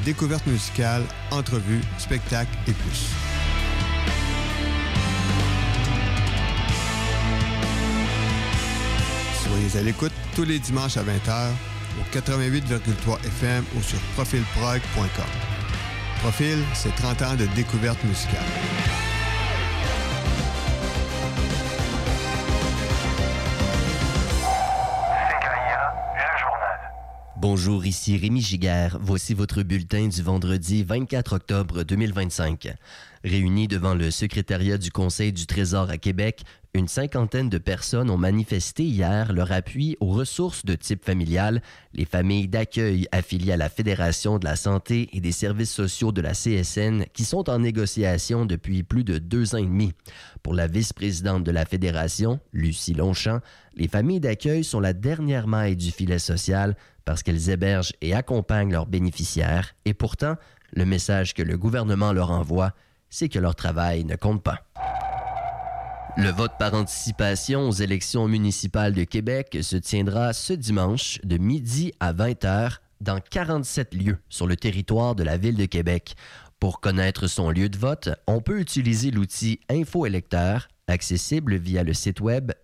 découvertes musicales, entrevues, spectacles et plus. Soyez à l'écoute tous les dimanches à 20h au 88,3 FM ou sur profilprog.com. Profil, c'est 30 ans de découvertes musicales. Bonjour, ici Rémi Giguère. Voici votre bulletin du vendredi 24 octobre 2025. Réunis devant le secrétariat du Conseil du Trésor à Québec, une cinquantaine de personnes ont manifesté hier leur appui aux ressources de type familial, les familles d'accueil affiliées à la Fédération de la santé et des services sociaux de la CSN qui sont en négociation depuis plus de 2 ans et demi. Pour la vice-présidente de la Fédération, Lucie Longchamp, les familles d'accueil sont la dernière maille du filet social parce qu'elles hébergent et accompagnent leurs bénéficiaires. Et pourtant, le message que le gouvernement leur envoie, c'est que leur travail ne compte pas. Le vote par anticipation aux élections municipales de Québec se tiendra ce dimanche de midi à 20h dans 47 lieux sur le territoire de la Ville de Québec. Pour connaître son lieu de vote, on peut utiliser l'outil InfoÉlecteur, accessible via le site web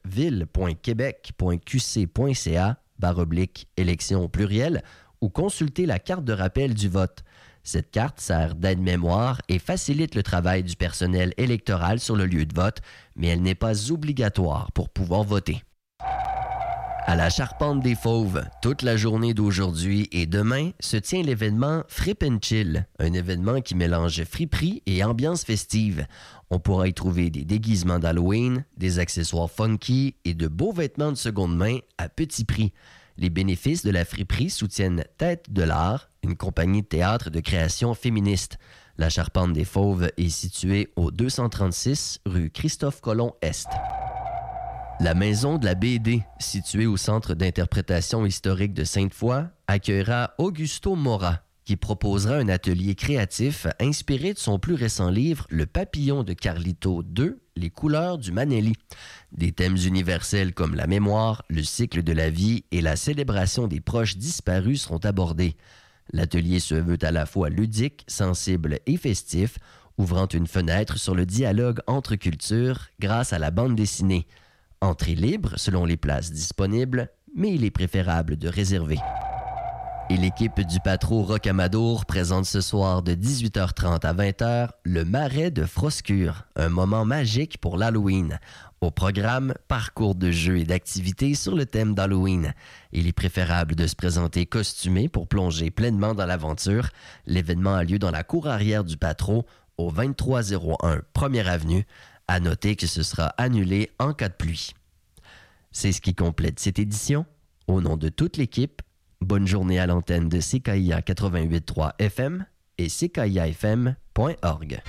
ville.quebec.qc.ca/élections au pluriel ou consulter la carte de rappel du vote. Cette carte sert d'aide-mémoire et facilite le travail du personnel électoral sur le lieu de vote, mais elle n'est pas obligatoire pour pouvoir voter. À la Charpente des Fauves, toute la journée d'aujourd'hui et demain se tient l'événement Frip & Chill, un événement qui mélange friperie et ambiance festive. On pourra y trouver des déguisements d'Halloween, des accessoires funky et de beaux vêtements de seconde main à petit prix. Les bénéfices de la friperie soutiennent Tête de l'Art, une compagnie de théâtre de création féministe. La Charpente des Fauves est située au 236 rue Christophe-Colomb-Est. La Maison de la BD, située au Centre d'interprétation historique de Sainte-Foy, accueillera Augusto Mora, qui proposera un atelier créatif inspiré de son plus récent livre « Le papillon de Carlito II, les couleurs du Manelli ». Des thèmes universels comme la mémoire, le cycle de la vie et la célébration des proches disparus seront abordés. L'atelier se veut à la fois ludique, sensible et festif, ouvrant une fenêtre sur le dialogue entre cultures grâce à la bande dessinée. Entrée libre selon les places disponibles, mais il est préférable de réserver. Et l'équipe du Patro Rocamadour présente ce soir de 18h30 à 20h le Marais de Froscure, un moment magique pour l'Halloween. Au programme, parcours de jeux et d'activités sur le thème d'Halloween. Il est préférable de se présenter costumé pour plonger pleinement dans l'aventure. L'événement a lieu dans la cour arrière du Patro, au 2301 1er Avenue. À noter que ce sera annulé en cas de pluie. C'est ce qui complète cette édition. Au nom de toute l'équipe, bonne journée à l'antenne de CKIA 88.3 FM et ckiafm.org.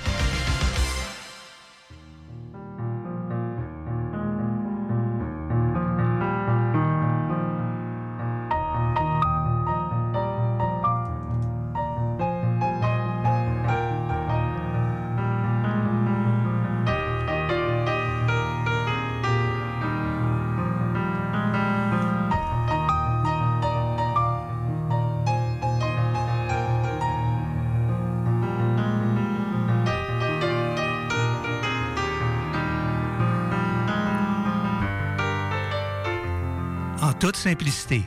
Toute simplicité.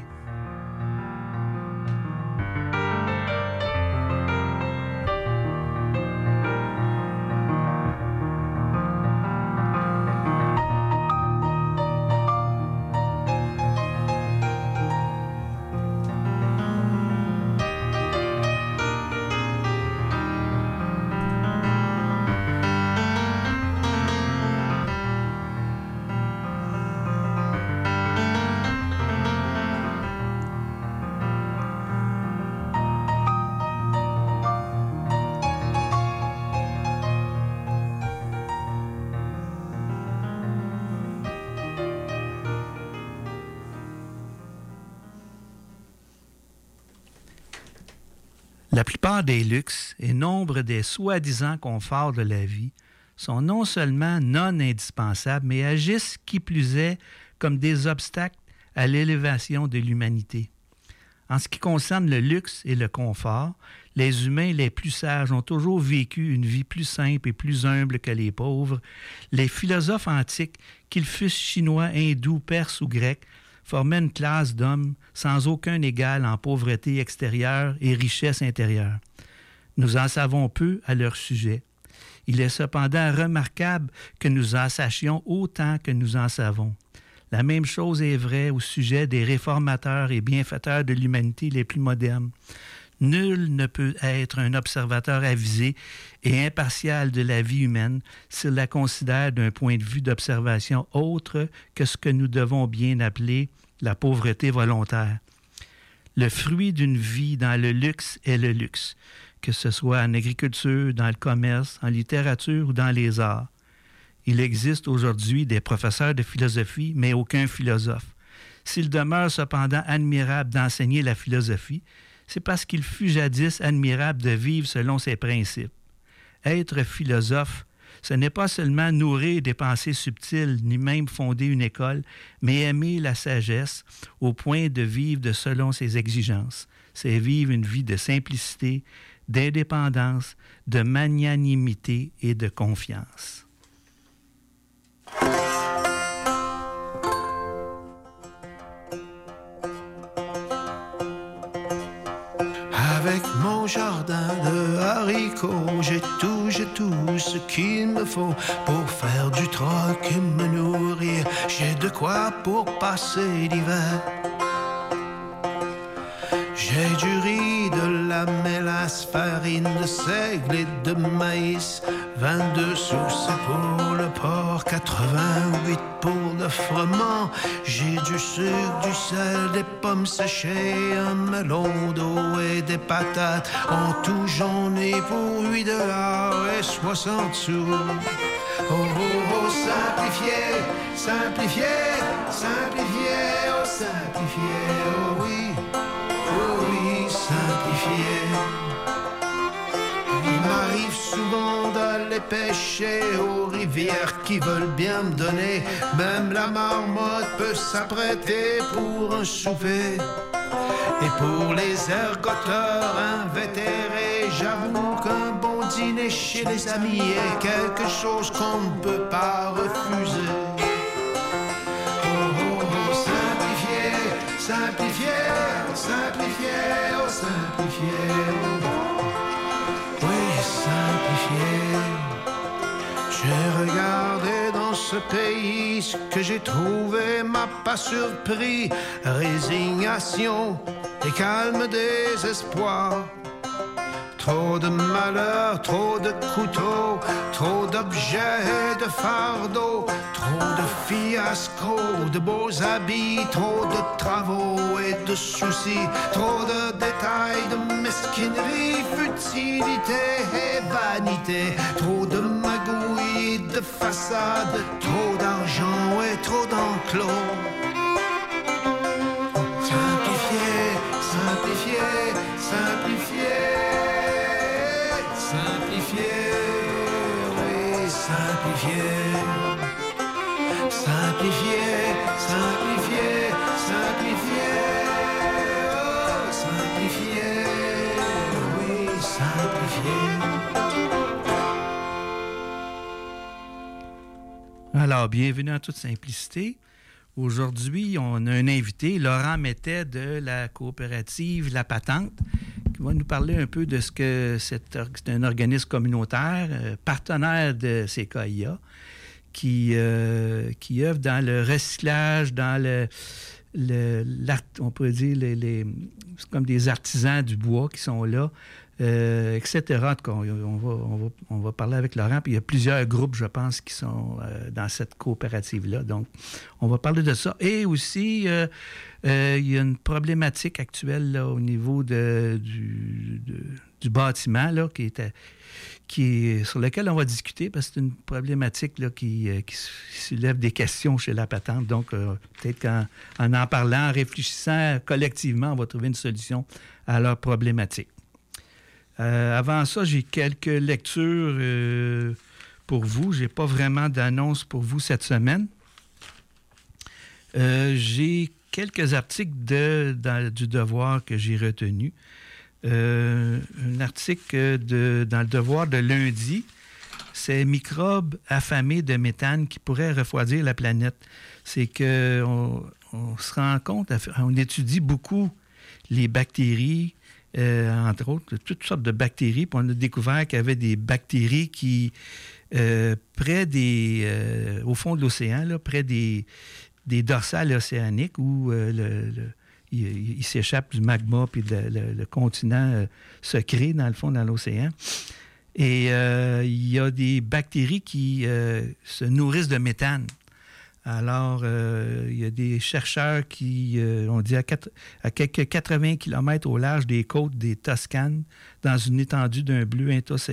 La plupart des luxes et nombre des soi-disant conforts de la vie sont non seulement non indispensables, mais agissent, qui plus est, comme des obstacles à l'élévation de l'humanité. En ce qui concerne le luxe et le confort, les humains les plus sages ont toujours vécu une vie plus simple et plus humble que les pauvres. Les philosophes antiques, qu'ils fussent chinois, hindous, perses ou grecs, formaient une classe d'hommes sans aucun égal en pauvreté extérieure et richesse intérieure. Nous en savons peu à leur sujet. Il est cependant remarquable que nous en sachions autant que nous en savons. La même chose est vraie au sujet des réformateurs et bienfaiteurs de l'humanité les plus modernes. Nul ne peut être un observateur avisé et impartial de la vie humaine s'il la considère d'un point de vue d'observation autre que ce que nous devons bien appeler la pauvreté volontaire. Le fruit d'une vie dans le luxe est le luxe, que ce soit en agriculture, dans le commerce, en littérature ou dans les arts. Il existe aujourd'hui des professeurs de philosophie, mais aucun philosophe. S'il demeure cependant admirable d'enseigner la philosophie, c'est parce qu'il fut jadis admirable de vivre selon ses principes. Être philosophe, ce n'est pas seulement nourrir des pensées subtiles, ni même fonder une école, mais aimer la sagesse au point de vivre selon ses exigences. C'est vivre une vie de simplicité, d'indépendance, de magnanimité et de confiance. Avec mon jardin de haricots, j'ai tout ce qu'il me faut pour faire du troc et me nourrir. J'ai de quoi pour passer l'hiver. J'ai du riz, de la mélasse, farine de seigle et de maïs. 22 sous, c'est pour le porc, 88 pour le froment. J'ai du sucre, du sel, des pommes séchées, un melon d'eau et des patates. En tout, j'en ai pour $8 et 60 sous. Oh, oh, oh, simplifié, simplifié, simplifié, oh, simplifié, oh oui. Oh oui, simplifié. Il m'arrive souvent d'aller pêcher aux rivières qui veulent bien me donner. Même la marmotte peut s'apprêter pour un souper. Et pour les ergoteurs invétérés, j'avoue qu'un bon dîner chez les amis est quelque chose qu'on ne peut pas refuser. Simplifié, simplifié, oh simplifié, oh. Oui, simplifié. J'ai regardé dans ce pays, ce que j'ai trouvé m'a pas surpris. Résignation et calme désespoir. Trop de malheurs, trop de couteaux, trop d'objets, de fardeaux, trop de fiascos, de beaux habits, trop de travaux et de soucis, trop de détails, de mesquinerie, futilité et vanité, trop de magouilles, de façades, trop d'argent et trop d'enclos. Simplifié, simplifié, simplifié. Simplifié, oui, simplifié. Simplifié, simplifié, simplifié. Oh, simplifié, oui, simplifié. Alors, bienvenue en toute simplicité. Aujourd'hui, on a un invité, Laurent Mettet de la coopérative La Patente, qui va nous parler un peu de ce que c'est un organisme communautaire, partenaire de CKIA, qui œuvre dans le recyclage, dans on pourrait dire, c'est comme des artisans du bois qui sont là, etc. En tout cas, on va parler avec Laurent, puis il y a plusieurs groupes, je pense, qui sont dans cette coopérative-là. Donc, on va parler de ça. Et aussi, il y a une problématique actuelle là, au niveau du bâtiment là, sur lequel on va discuter, parce que c'est une problématique là, qui soulève des questions chez La Patente. Donc, peut-être qu'en parlant, en réfléchissant collectivement, on va trouver une solution à leur problématique. Avant ça, j'ai quelques lectures pour vous. Je n'ai pas vraiment d'annonce pour vous cette semaine. J'ai quelques articles du Devoir que j'ai retenus. Un article dans le Devoir de lundi, c'est microbes affamés de méthane qui pourraient refroidir la planète. C'est qu'on se rend compte, on étudie beaucoup les bactéries, entre autres, toutes sortes de bactéries, puis on a découvert qu'il y avait des bactéries qui, près au fond de l'océan, là, près des dorsales océaniques où il s'échappe du magma, puis le continent se crée, dans le fond, dans l'océan. Et il y a des bactéries qui se nourrissent de méthane. Alors, il y a des chercheurs qui ont dit à quelques 80 km au large des côtes des Toscanes, dans une étendue d'un bleu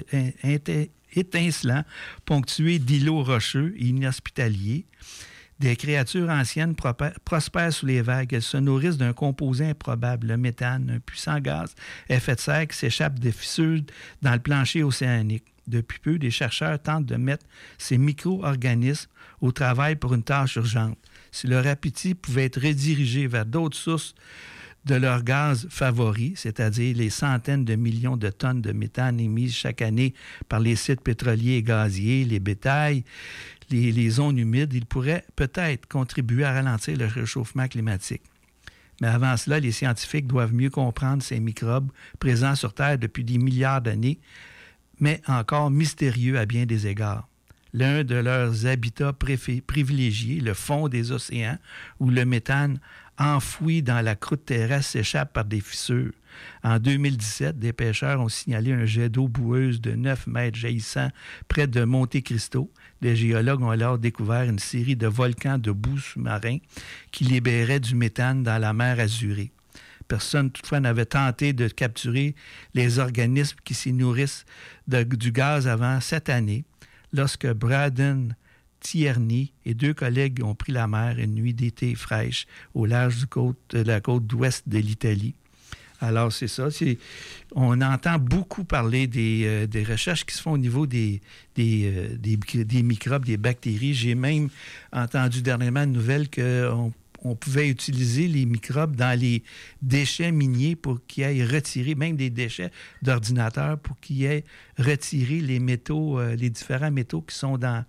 étincelant, ponctué d'îlots rocheux et inhospitaliers, des créatures anciennes prospèrent sous les vagues. Elles se nourrissent d'un composé improbable, le méthane, un puissant gaz à effet de serre qui s'échappe des fissures dans le plancher océanique. Depuis peu, des chercheurs tentent de mettre ces micro-organismes au travail pour une tâche urgente. Si leur appétit pouvait être redirigé vers d'autres sources de leurs gaz favoris, c'est-à-dire les centaines de millions de tonnes de méthane émises chaque année par les sites pétroliers et gaziers, les bétails, les zones humides, ils pourraient peut-être contribuer à ralentir le réchauffement climatique. Mais avant cela, les scientifiques doivent mieux comprendre ces microbes présents sur Terre depuis des milliards d'années, mais encore mystérieux à bien des égards. L'un de leurs habitats privilégiés, le fond des océans, où le méthane enfoui dans la croûte terrestre s'échappe par des fissures. En 2017, des pêcheurs ont signalé un jet d'eau boueuse de 9 mètres jaillissant près de Monte Cristo. Les géologues ont alors découvert une série de volcans de boue sous-marin qui libéraient du méthane dans la mer Azurée. Personne, toutefois, n'avait tenté de capturer les organismes qui s'y nourrissent du gaz avant cette année, lorsque Braden Tierney et 2 collègues ont pris la mer une nuit d'été fraîche au large de la côte ouest de l'Italie. Alors, c'est ça. On entend beaucoup parler des recherches qui se font au niveau des microbes, des bactéries. J'ai même entendu dernièrement une nouvelle qu'on pouvait utiliser les microbes dans les déchets miniers pour qu'ils aillent retirer, même des déchets d'ordinateurs, pour qu'ils aillent retirer les métaux, les différents métaux qui sont dans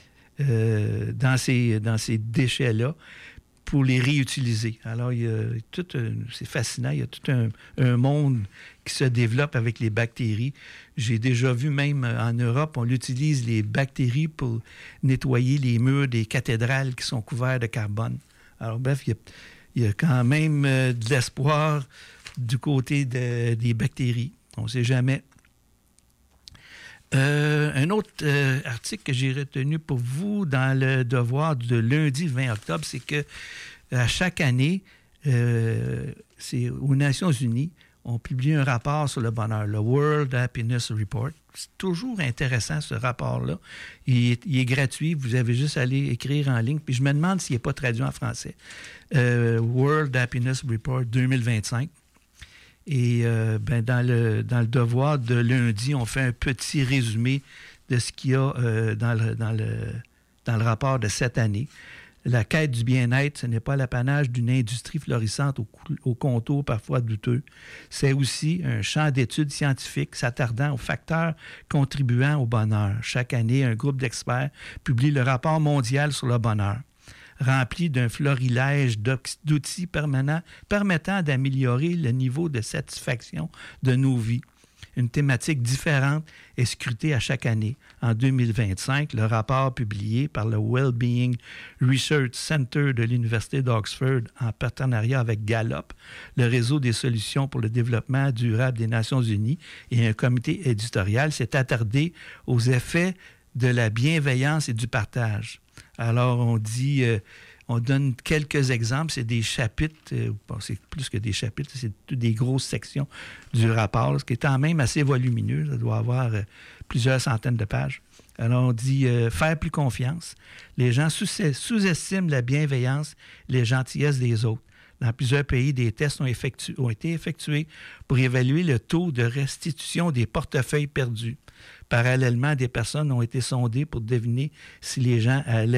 ces déchets-là, pour les réutiliser. Alors, c'est fascinant. Il y a tout un monde qui se développe avec les bactéries. J'ai déjà vu même en Europe, on utilise les bactéries pour nettoyer les murs des cathédrales qui sont couverts de carbone. Alors, bref, il y a quand même de l'espoir du côté des bactéries. On ne sait jamais. Un autre article que j'ai retenu pour vous dans le Devoir de lundi 20 octobre, c'est que à chaque année, c'est aux Nations Unies, on publie un rapport sur le bonheur, le World Happiness Report. C'est toujours intéressant, ce rapport-là. Il est gratuit, vous avez juste à aller écrire en ligne. Puis je me demande s'il n'est pas traduit en français. World Happiness Report 2025. Et dans le Devoir de lundi, on fait un petit résumé de ce qu'il y a dans le rapport de cette année. La quête du bien-être, ce n'est pas l'apanage d'une industrie florissante au contour parfois douteux. C'est aussi un champ d'études scientifiques s'attardant aux facteurs contribuant au bonheur. Chaque année, un groupe d'experts publie le rapport mondial sur le bonheur, rempli d'un florilège d'outils permettant d'améliorer le niveau de satisfaction de nos vies. Une thématique différente est scrutée à chaque année. En 2025, le rapport publié par le Wellbeing Research Center de l'Université d'Oxford en partenariat avec Gallup, le réseau des solutions pour le développement durable des Nations Unies et un comité éditorial, s'est attardé aux effets de la bienveillance et du partage. Alors, on dit, on donne quelques exemples, c'est des chapitres, c'est plus que des chapitres, c'est toutes des grosses sections du rapport, ce qui est quand même assez volumineux, ça doit avoir plusieurs centaines de pages. Alors, on dit faire plus confiance. Les gens sous-estiment la bienveillance, les gentillesses des autres. Dans plusieurs pays, des tests ont été effectués pour évaluer le taux de restitution des portefeuilles perdus. Parallèlement, des personnes ont été sondées pour deviner si les gens allaient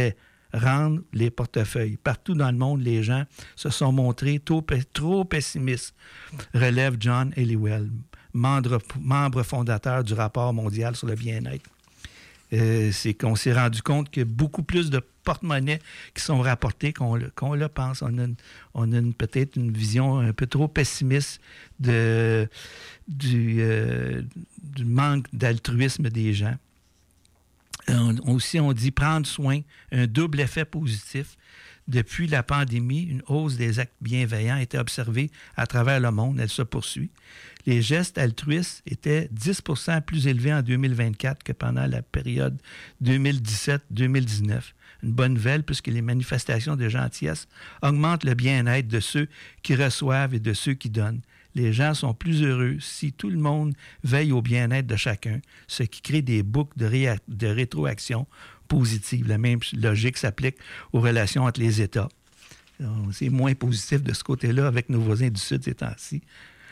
rendre les portefeuilles. Partout dans le monde, les gens se sont montrés trop pessimistes, relève John Helliwell, membre fondateur du rapport mondial sur le bien-être. C'est qu'on s'est rendu compte qu'il y a beaucoup plus de porte-monnaies qui sont rapportés qu'on le pense. On a peut-être une vision un peu trop pessimiste du manque d'altruisme des gens. On dit prendre soin, un double effet positif. Depuis la pandémie, une hausse des actes bienveillants a été observée à travers le monde. Elle se poursuit. Les gestes altruistes étaient 10 % plus élevés en 2024 que pendant la période 2017-2019. Une bonne nouvelle puisque les manifestations de gentillesse augmentent le bien-être de ceux qui reçoivent et de ceux qui donnent. Les gens sont plus heureux si tout le monde veille au bien-être de chacun, ce qui crée des boucles de rétroaction positive. La même logique s'applique aux relations entre les États. C'est moins positif de ce côté-là avec nos voisins du Sud ces temps-ci.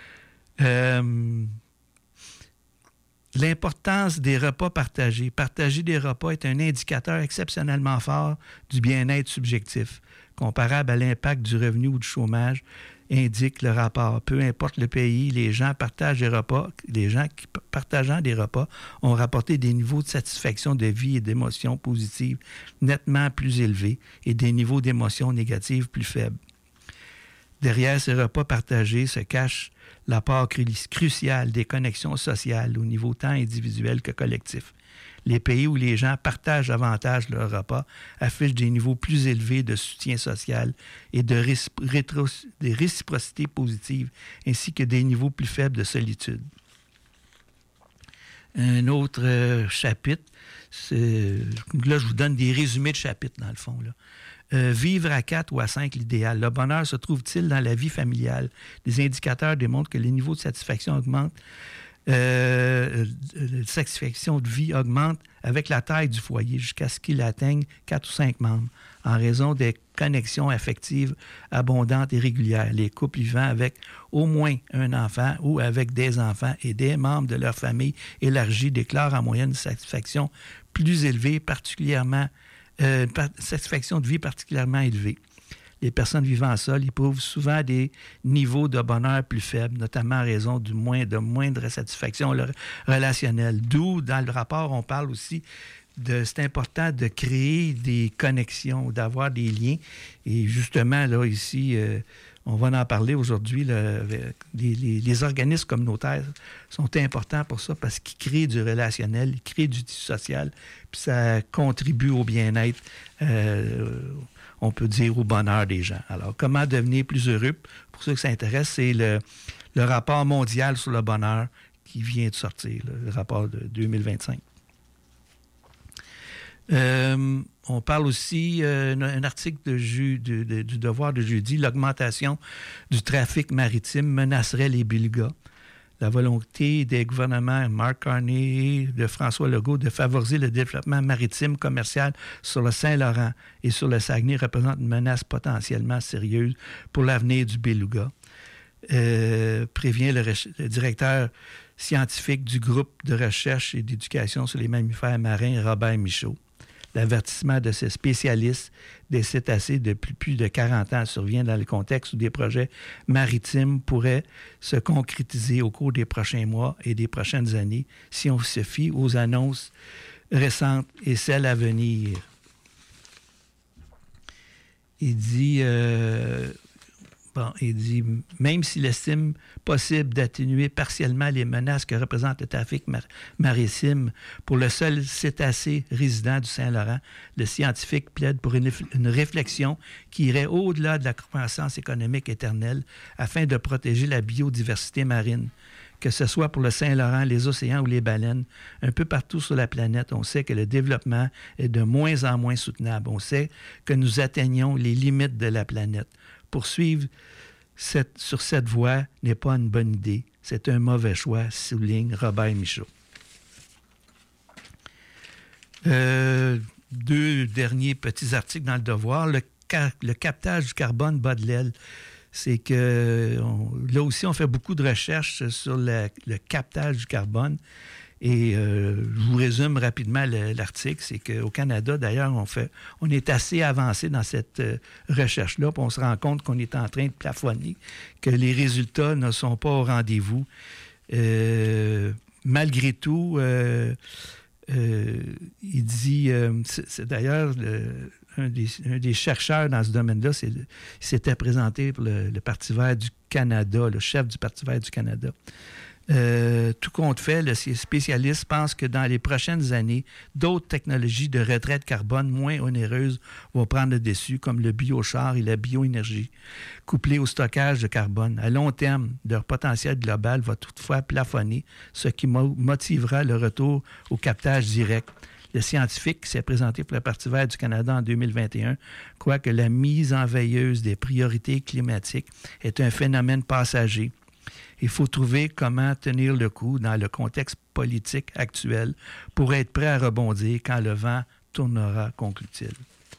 L'importance des repas partagés. Partager des repas est un indicateur exceptionnellement fort du bien-être subjectif, comparable à l'impact du revenu ou du chômage, indique le rapport. Peu importe le pays, les gens partagent des repas. Les gens qui, partageant des repas, ont rapporté des niveaux de satisfaction de vie et d'émotions positives nettement plus élevés et des niveaux d'émotions négatives plus faibles. Derrière ces repas partagés se cache l'apport crucial des connexions sociales au niveau tant individuel que collectif. Les pays où les gens partagent davantage leurs repas affichent des niveaux plus élevés de soutien social et de réciprocité positive, ainsi que des niveaux plus faibles de solitude. Un autre chapitre, là je vous donne des résumés de chapitres dans le fond, là. Vivre à 4 ou à 5, l'idéal. Le bonheur se trouve-t-il dans la vie familiale? Les indicateurs démontrent que les niveaux de satisfaction augmentent. La satisfaction de vie augmente avec la taille du foyer jusqu'à ce qu'il atteigne 4 ou 5 membres en raison des connexions affectives abondantes et régulières. Les couples vivant avec au moins un enfant ou avec des enfants et des membres de leur famille élargie déclarent en moyenne une satisfaction plus élevée, satisfaction de vie particulièrement élevée. Les personnes vivant seules éprouvent souvent des niveaux de bonheur plus faibles, notamment en raison de moindre satisfaction relationnelle. D'où, dans le rapport, on parle aussi c'est important de créer des connexions, d'avoir des liens. Et justement, là, ici, on va en parler aujourd'hui. Les organismes communautaires sont importants pour ça parce qu'ils créent du relationnel, ils créent du tissu social, puis ça contribue au bien-être, on peut dire au bonheur des gens. Alors, comment devenir plus heureux? Pour ceux que ça intéresse, c'est le rapport mondial sur le bonheur qui vient de sortir, le rapport de 2025. On parle aussi un article du Devoir de jeudi, l'augmentation du trafic maritime menacerait les belugas. La volonté des gouvernements Mark Carney et de François Legault de favoriser le développement maritime commercial sur le Saint-Laurent et sur le Saguenay représente une menace potentiellement sérieuse pour l'avenir du beluga, prévient le directeur scientifique du groupe de recherche et d'éducation sur les mammifères marins, Robert Michaud. L'avertissement de ces spécialistes des cétacés depuis plus de 40 ans survient dans le contexte où des projets maritimes pourraient se concrétiser au cours des prochains mois et des prochaines années si on se fie aux annonces récentes et celles à venir. Il dit, même s'il estime possible d'atténuer partiellement les menaces que représente le trafic maritime pour le seul cétacé résident du Saint-Laurent, le scientifique plaide pour une réflexion qui irait au-delà de la croissance économique éternelle afin de protéger la biodiversité marine. Que ce soit pour le Saint-Laurent, les océans ou les baleines, un peu partout sur la planète, on sait que le développement est de moins en moins soutenable. On sait que nous atteignons les limites de la planète. Poursuivre sur cette voie n'est pas une bonne idée. C'est un mauvais choix, souligne Robert Michaud. 2 derniers petits articles dans le Devoir. Le captage du carbone bat de l'aile. C'est que là aussi, on fait beaucoup de recherches sur le captage du carbone. Et je vous résume rapidement l'article, c'est qu'au Canada, d'ailleurs, on est assez avancé dans cette recherche-là, puis on se rend compte qu'on est en train de plafonner, que les résultats ne sont pas au rendez-vous. Malgré tout, il dit, c'est d'ailleurs un des chercheurs dans ce domaine-là, il s'était présenté pour le Parti vert du Canada, le chef du Parti vert du Canada. Tout compte fait, le spécialiste pense que dans les prochaines années, d'autres technologies de retraite carbone moins onéreuses vont prendre le dessus, comme le biochar et la bioénergie, couplées au stockage de carbone. À long terme, leur potentiel global va toutefois plafonner, ce qui motivera le retour au captage direct. Le scientifique qui s'est présenté pour le Parti vert du Canada en 2021 croit que la mise en veilleuse des priorités climatiques est un phénomène passager. Il faut trouver comment tenir le coup dans le contexte politique actuel pour être prêt à rebondir quand le vent tournera, conclut-il.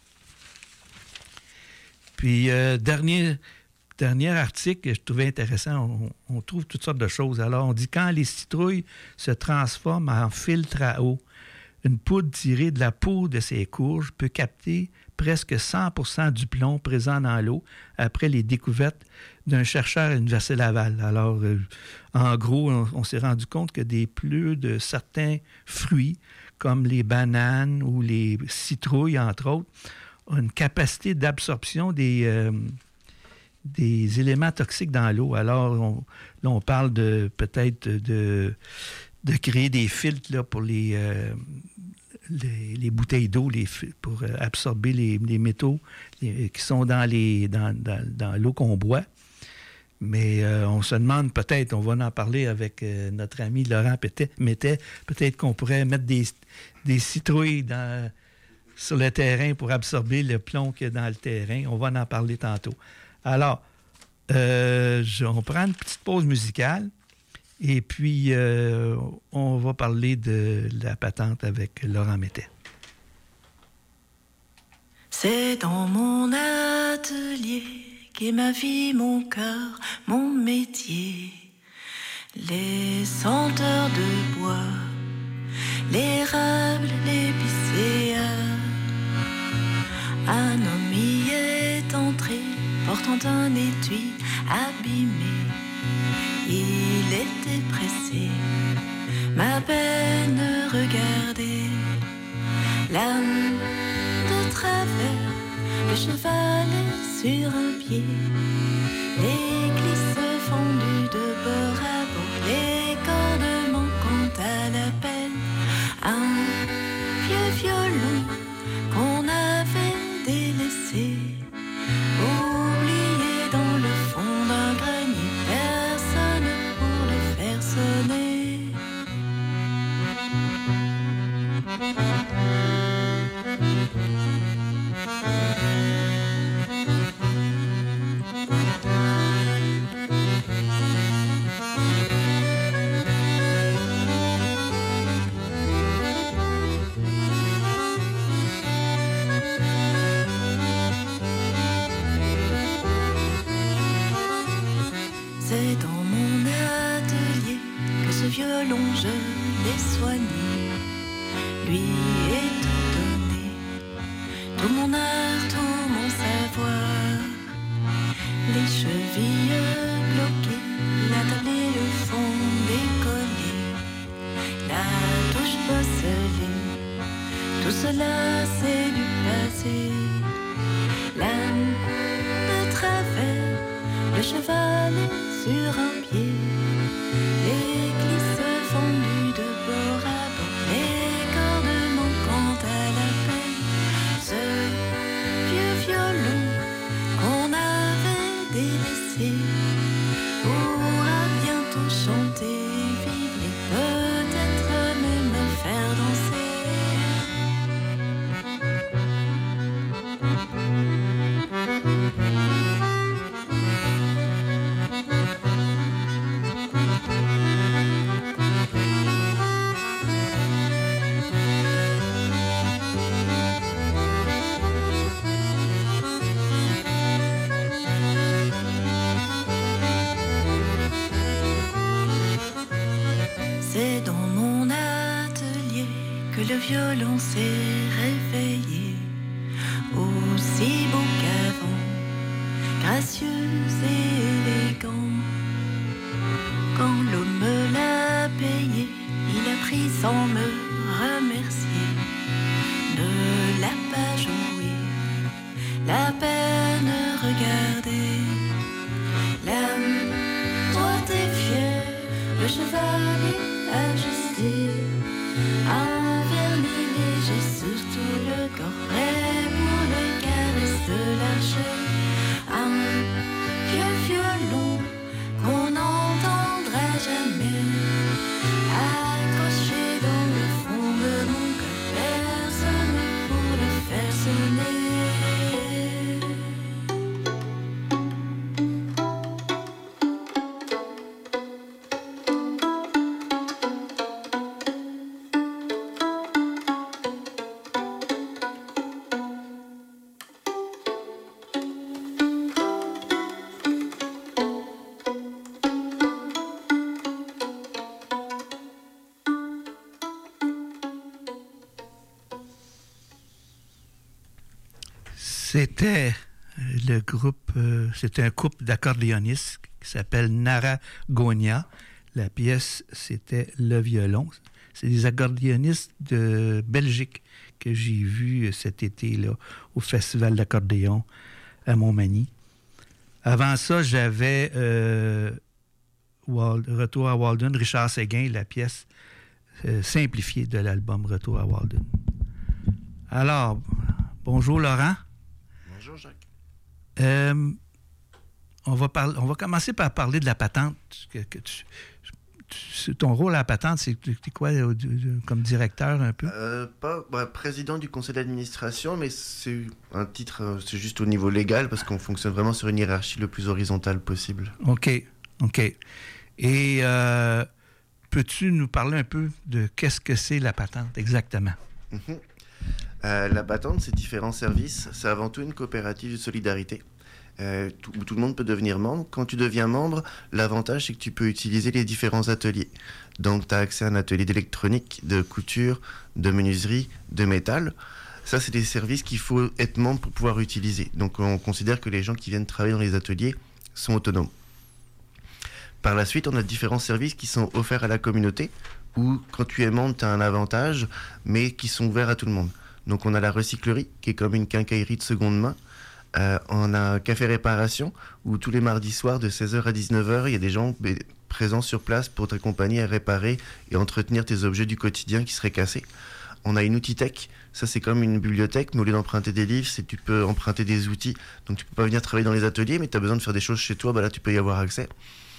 Puis, dernier article que je trouvais intéressant, on trouve toutes sortes de choses. Alors, on dit quand les citrouilles se transforment en filtre à eau, une poudre tirée de la peau de ces courges peut capter presque 100% du plomb présent dans l'eau après les découvertes d'un chercheur à l'Université Laval. Alors, en gros, on s'est rendu compte que des pleurs de certains fruits, comme les bananes ou les citrouilles, entre autres, ont une capacité d'absorption des éléments toxiques dans l'eau. Alors, on parle peut-être de créer des filtres là, pour les bouteilles d'eau pour absorber les métaux qui sont dans l'eau qu'on boit. Mais on se demande peut-être, on va en parler avec notre ami Laurent Métais, peut-être qu'on pourrait mettre des citrouilles sur le terrain pour absorber le plomb qu'il y a dans le terrain. On va en parler tantôt. Alors, on prend une petite pause musicale. Et puis, on va parler de la patente avec Laurent Métais. C'est dans mon atelier qu'est ma vie, mon cœur, mon métier. Les senteurs de bois, l'érable, l'épicéa. Un homme y est entré, portant un étui abîmé. Il était pressé, ma peine regardait. L'âme de travers, le cheval sur un pied. L'église fondue de bord à bord, les cordes manquant à l'appel. Un vieux violon qu'on avait délaissé, oublié dans le fond d'un grenier. Personne pour le faire sonner. C'est dans mon atelier que ce violon je l'ai soigné. Lui est tout donné, tout mon art, tout mon savoir. Les chevilles bloquées, la table et le fond décollé, la touche bosselée, tout cela c'est du passé. L'âme de travers, le cheval sur un pied, l'église fondue de bord à bord, les cordes manquant à la peine. Ce vieux violon qu'on avait délaissé pourra bientôt chanter, vibrer, peut-être même me faire danser. C'est dans mon âme le violon s'est réveillé, aussi beau qu'avant, gracieux et élégant. Quand l'homme me l'a payé, il a pris sans me remercier. Ne l'a pas joué, la peine regardez. L'âme droite et fière, le cheval est ajusté. Un vernis léger sur tout le corps, prêt pour les caresses de l'archer. Un vieux violon qu'on n'entendra jamais, accroché dans le fond de mon cœur, personne pour le faire sonner. C'était le groupe, c'était un couple d'accordéonistes qui s'appelle Nara Gonia. La pièce, c'était Le violon. C'est des accordéonistes de Belgique que j'ai vus cet été-là au Festival d'accordéon à Montmagny. Avant ça, j'avais Retour à Walden, Richard Séguin, la pièce simplifiée de l'album Retour à Walden. Alors, bonjour Laurent. Bonjour Jacques. On va commencer par parler de la patente. Ton rôle à la patente, c'est quoi comme directeur un peu? Président du conseil d'administration, mais c'est un titre, c'est juste au niveau légal parce qu'on fonctionne vraiment sur une hiérarchie le plus horizontale possible. OK. Et peux-tu nous parler un peu de qu'est-ce que c'est la patente exactement? Mm-hmm. La patente, c'est différents services. C'est avant tout une coopérative de solidarité où tout le monde peut devenir membre. Quand tu deviens membre, l'avantage, c'est que tu peux utiliser les différents ateliers. Donc, tu as accès à un atelier d'électronique, de couture, de menuiserie, de métal. Ça, c'est des services qu'il faut être membre pour pouvoir utiliser. Donc, on considère que les gens qui viennent travailler dans les ateliers sont autonomes. Par la suite, on a différents services qui sont offerts à la communauté où, quand tu es membre, tu as un avantage, mais qui sont ouverts à tout le monde. Donc, on a la recyclerie, qui est comme une quincaillerie de seconde main. On a un café réparation, où tous les mardis soirs, de 16h à 19h, il y a des gens présents sur place pour t'accompagner à réparer et entretenir tes objets du quotidien qui seraient cassés. On a une outitech, ça c'est comme une bibliothèque, mais au lieu d'emprunter des livres, tu peux emprunter des outils. Donc, tu peux pas venir travailler dans les ateliers, mais tu as besoin de faire des choses chez toi, là, tu peux y avoir accès.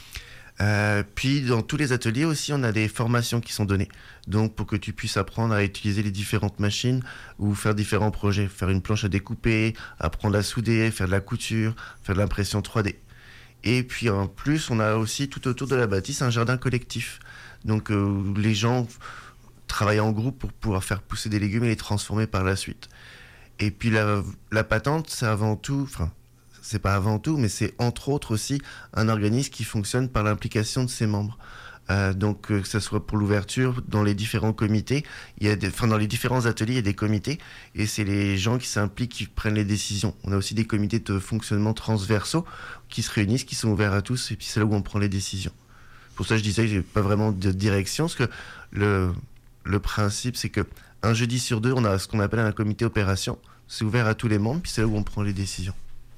Puis dans tous les ateliers aussi, on a des formations qui sont données. Donc pour que tu puisses apprendre à utiliser les différentes machines ou faire différents projets, faire une planche à découper, apprendre à souder, faire de la couture, faire de l'impression 3D. Et puis en plus, on a aussi tout autour de la bâtisse un jardin collectif. Donc les gens travaillent en groupe pour pouvoir faire pousser des légumes et les transformer par la suite. Et puis la patente, c'est avant tout... c'est pas avant tout, mais c'est entre autres aussi un organisme qui fonctionne par l'implication de ses membres. Donc, que ce soit pour l'ouverture, dans les différents comités, dans les différents ateliers, il y a des comités, et c'est les gens qui s'impliquent qui prennent les décisions. On a aussi des comités de fonctionnement transversaux qui se réunissent, qui sont ouverts à tous, et puis c'est là où on prend les décisions. Pour ça, je disais que j'ai pas vraiment de direction, parce que le principe, c'est que un jeudi sur deux, on a ce qu'on appelle un comité opération. C'est ouvert à tous les membres, puis c'est là où on prend les décisions.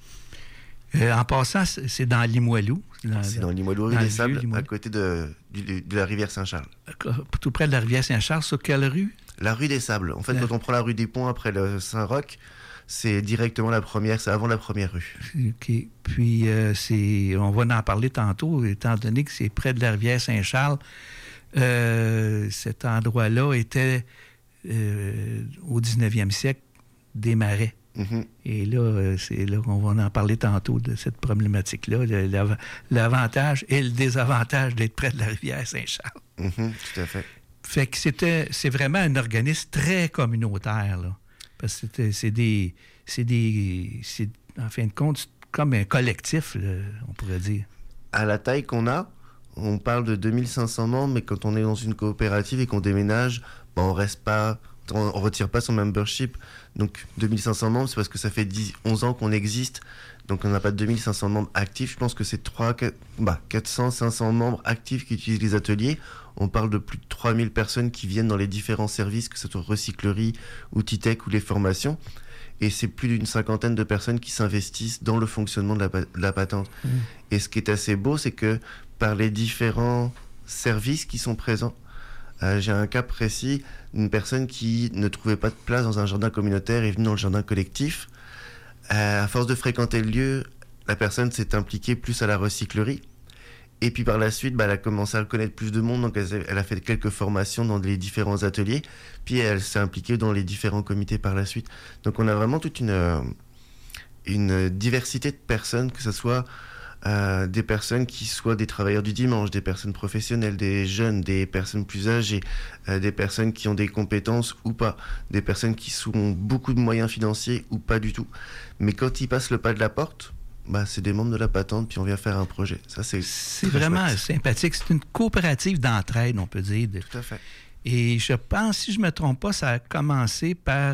En passant, c'est dans Limoilou. C'est dans Limoilou, rue des Sables, à côté de la rivière Saint-Charles. Tout près de la rivière Saint-Charles, sur quelle rue? La rue des Sables. En fait, quand on prend la rue des Ponts après le Saint-Roch, c'est directement la première, c'est avant la première rue. OK. Puis, on va en parler tantôt, étant donné que c'est près de la rivière Saint-Charles. Cet endroit-là était, au 19e siècle, des marais. Mm-hmm. Et là, c'est là qu'on va en parler tantôt de cette problématique-là, l'avantage et le désavantage d'être près de la rivière Saint-Charles. Mm-hmm, tout à fait. Fait que c'est vraiment un organisme très communautaire, là. Parce que c'est en fin de compte, comme un collectif, là, on pourrait dire. À la taille qu'on a, on parle de 2500 membres, mais quand on est dans une coopérative et qu'on déménage, on reste pas... on retire pas son membership. Donc 2500 membres, c'est parce que ça fait 11 ans qu'on existe. Donc on n'a pas 2500 membres actifs. Je pense que c'est 400, 500 membres actifs qui utilisent les ateliers. On parle de plus de 3000 personnes qui viennent dans les différents services, que ce soit recyclerie, outils tech ou les formations. Et c'est plus d'une 50aine de personnes qui s'investissent dans le fonctionnement de la patente. Et ce qui est assez beau, c'est que par les différents services qui sont présents, j'ai un cas précis d'une personne qui ne trouvait pas de place dans un jardin communautaire et est venue dans le jardin collectif. À force de fréquenter le lieu, la personne s'est impliquée plus à la recyclerie. Et puis par la suite, elle a commencé à connaître plus de monde, donc elle a fait quelques formations dans les différents ateliers, puis elle s'est impliquée dans les différents comités par la suite. Donc on a vraiment toute une diversité de personnes, que ce soit des personnes qui soient des travailleurs du dimanche, des personnes professionnelles, des jeunes, des personnes plus âgées, des personnes qui ont des compétences ou pas, des personnes qui ont beaucoup de moyens financiers ou pas du tout. Mais quand ils passent le pas de la porte, c'est des membres de la patente, puis on vient faire un projet. Ça, c'est vraiment chouette. sympathique. C'est une coopérative d'entraide, on peut dire. Tout à fait. Et je pense, si je ne me trompe pas, ça a commencé par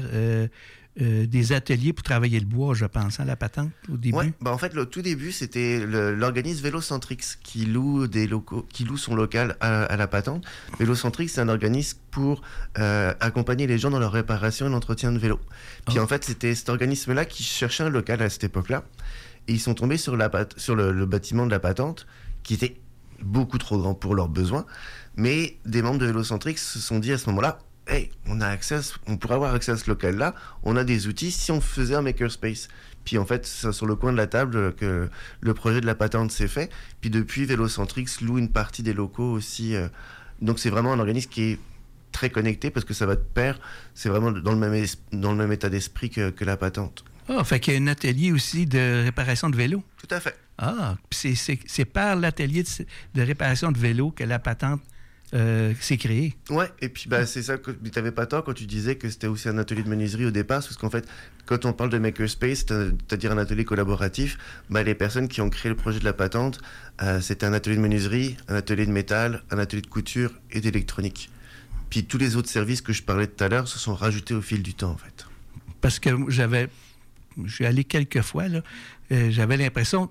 des ateliers pour travailler le bois, je pense, la patente, au début. Oui, en fait, le tout début, c'était l'organisme Vélocentrix qui loue son local à la patente. Vélocentrix, c'est un organisme pour accompagner les gens dans leur réparation et l'entretien de vélo. Puis en fait, c'était cet organisme-là qui cherchait un local à cette époque-là. Et ils sont tombés sur le bâtiment de la patente, qui était beaucoup trop grand pour leurs besoins. Mais des membres de Vélocentrix se sont dit à ce moment-là, hey, on pourrait avoir accès à ce local-là, on a des outils si on faisait un makerspace. Puis en fait, c'est sur le coin de la table que le projet de la patente s'est fait. Puis depuis, Vélocentrix loue une partie des locaux aussi. Donc c'est vraiment un organisme qui est très connecté parce que ça va de pair. C'est vraiment dans le même état d'esprit que la patente. Ah, fait qu'il y a un atelier aussi de réparation de vélo. Tout à fait. Ah, c'est par l'atelier de réparation de vélo que la patente s'est créée. Ouais, et puis c'est ça, tu n'avais pas tort quand tu disais que c'était aussi un atelier de menuiserie au départ, parce qu'en fait, quand on parle de makerspace, c'est-à-dire un atelier collaboratif, les personnes qui ont créé le projet de la patente, c'était un atelier de menuiserie, un atelier de métal, un atelier de couture et d'électronique. Puis tous les autres services que je parlais tout à l'heure se sont rajoutés au fil du temps, en fait. Parce que je suis allé quelques fois, là, j'avais l'impression,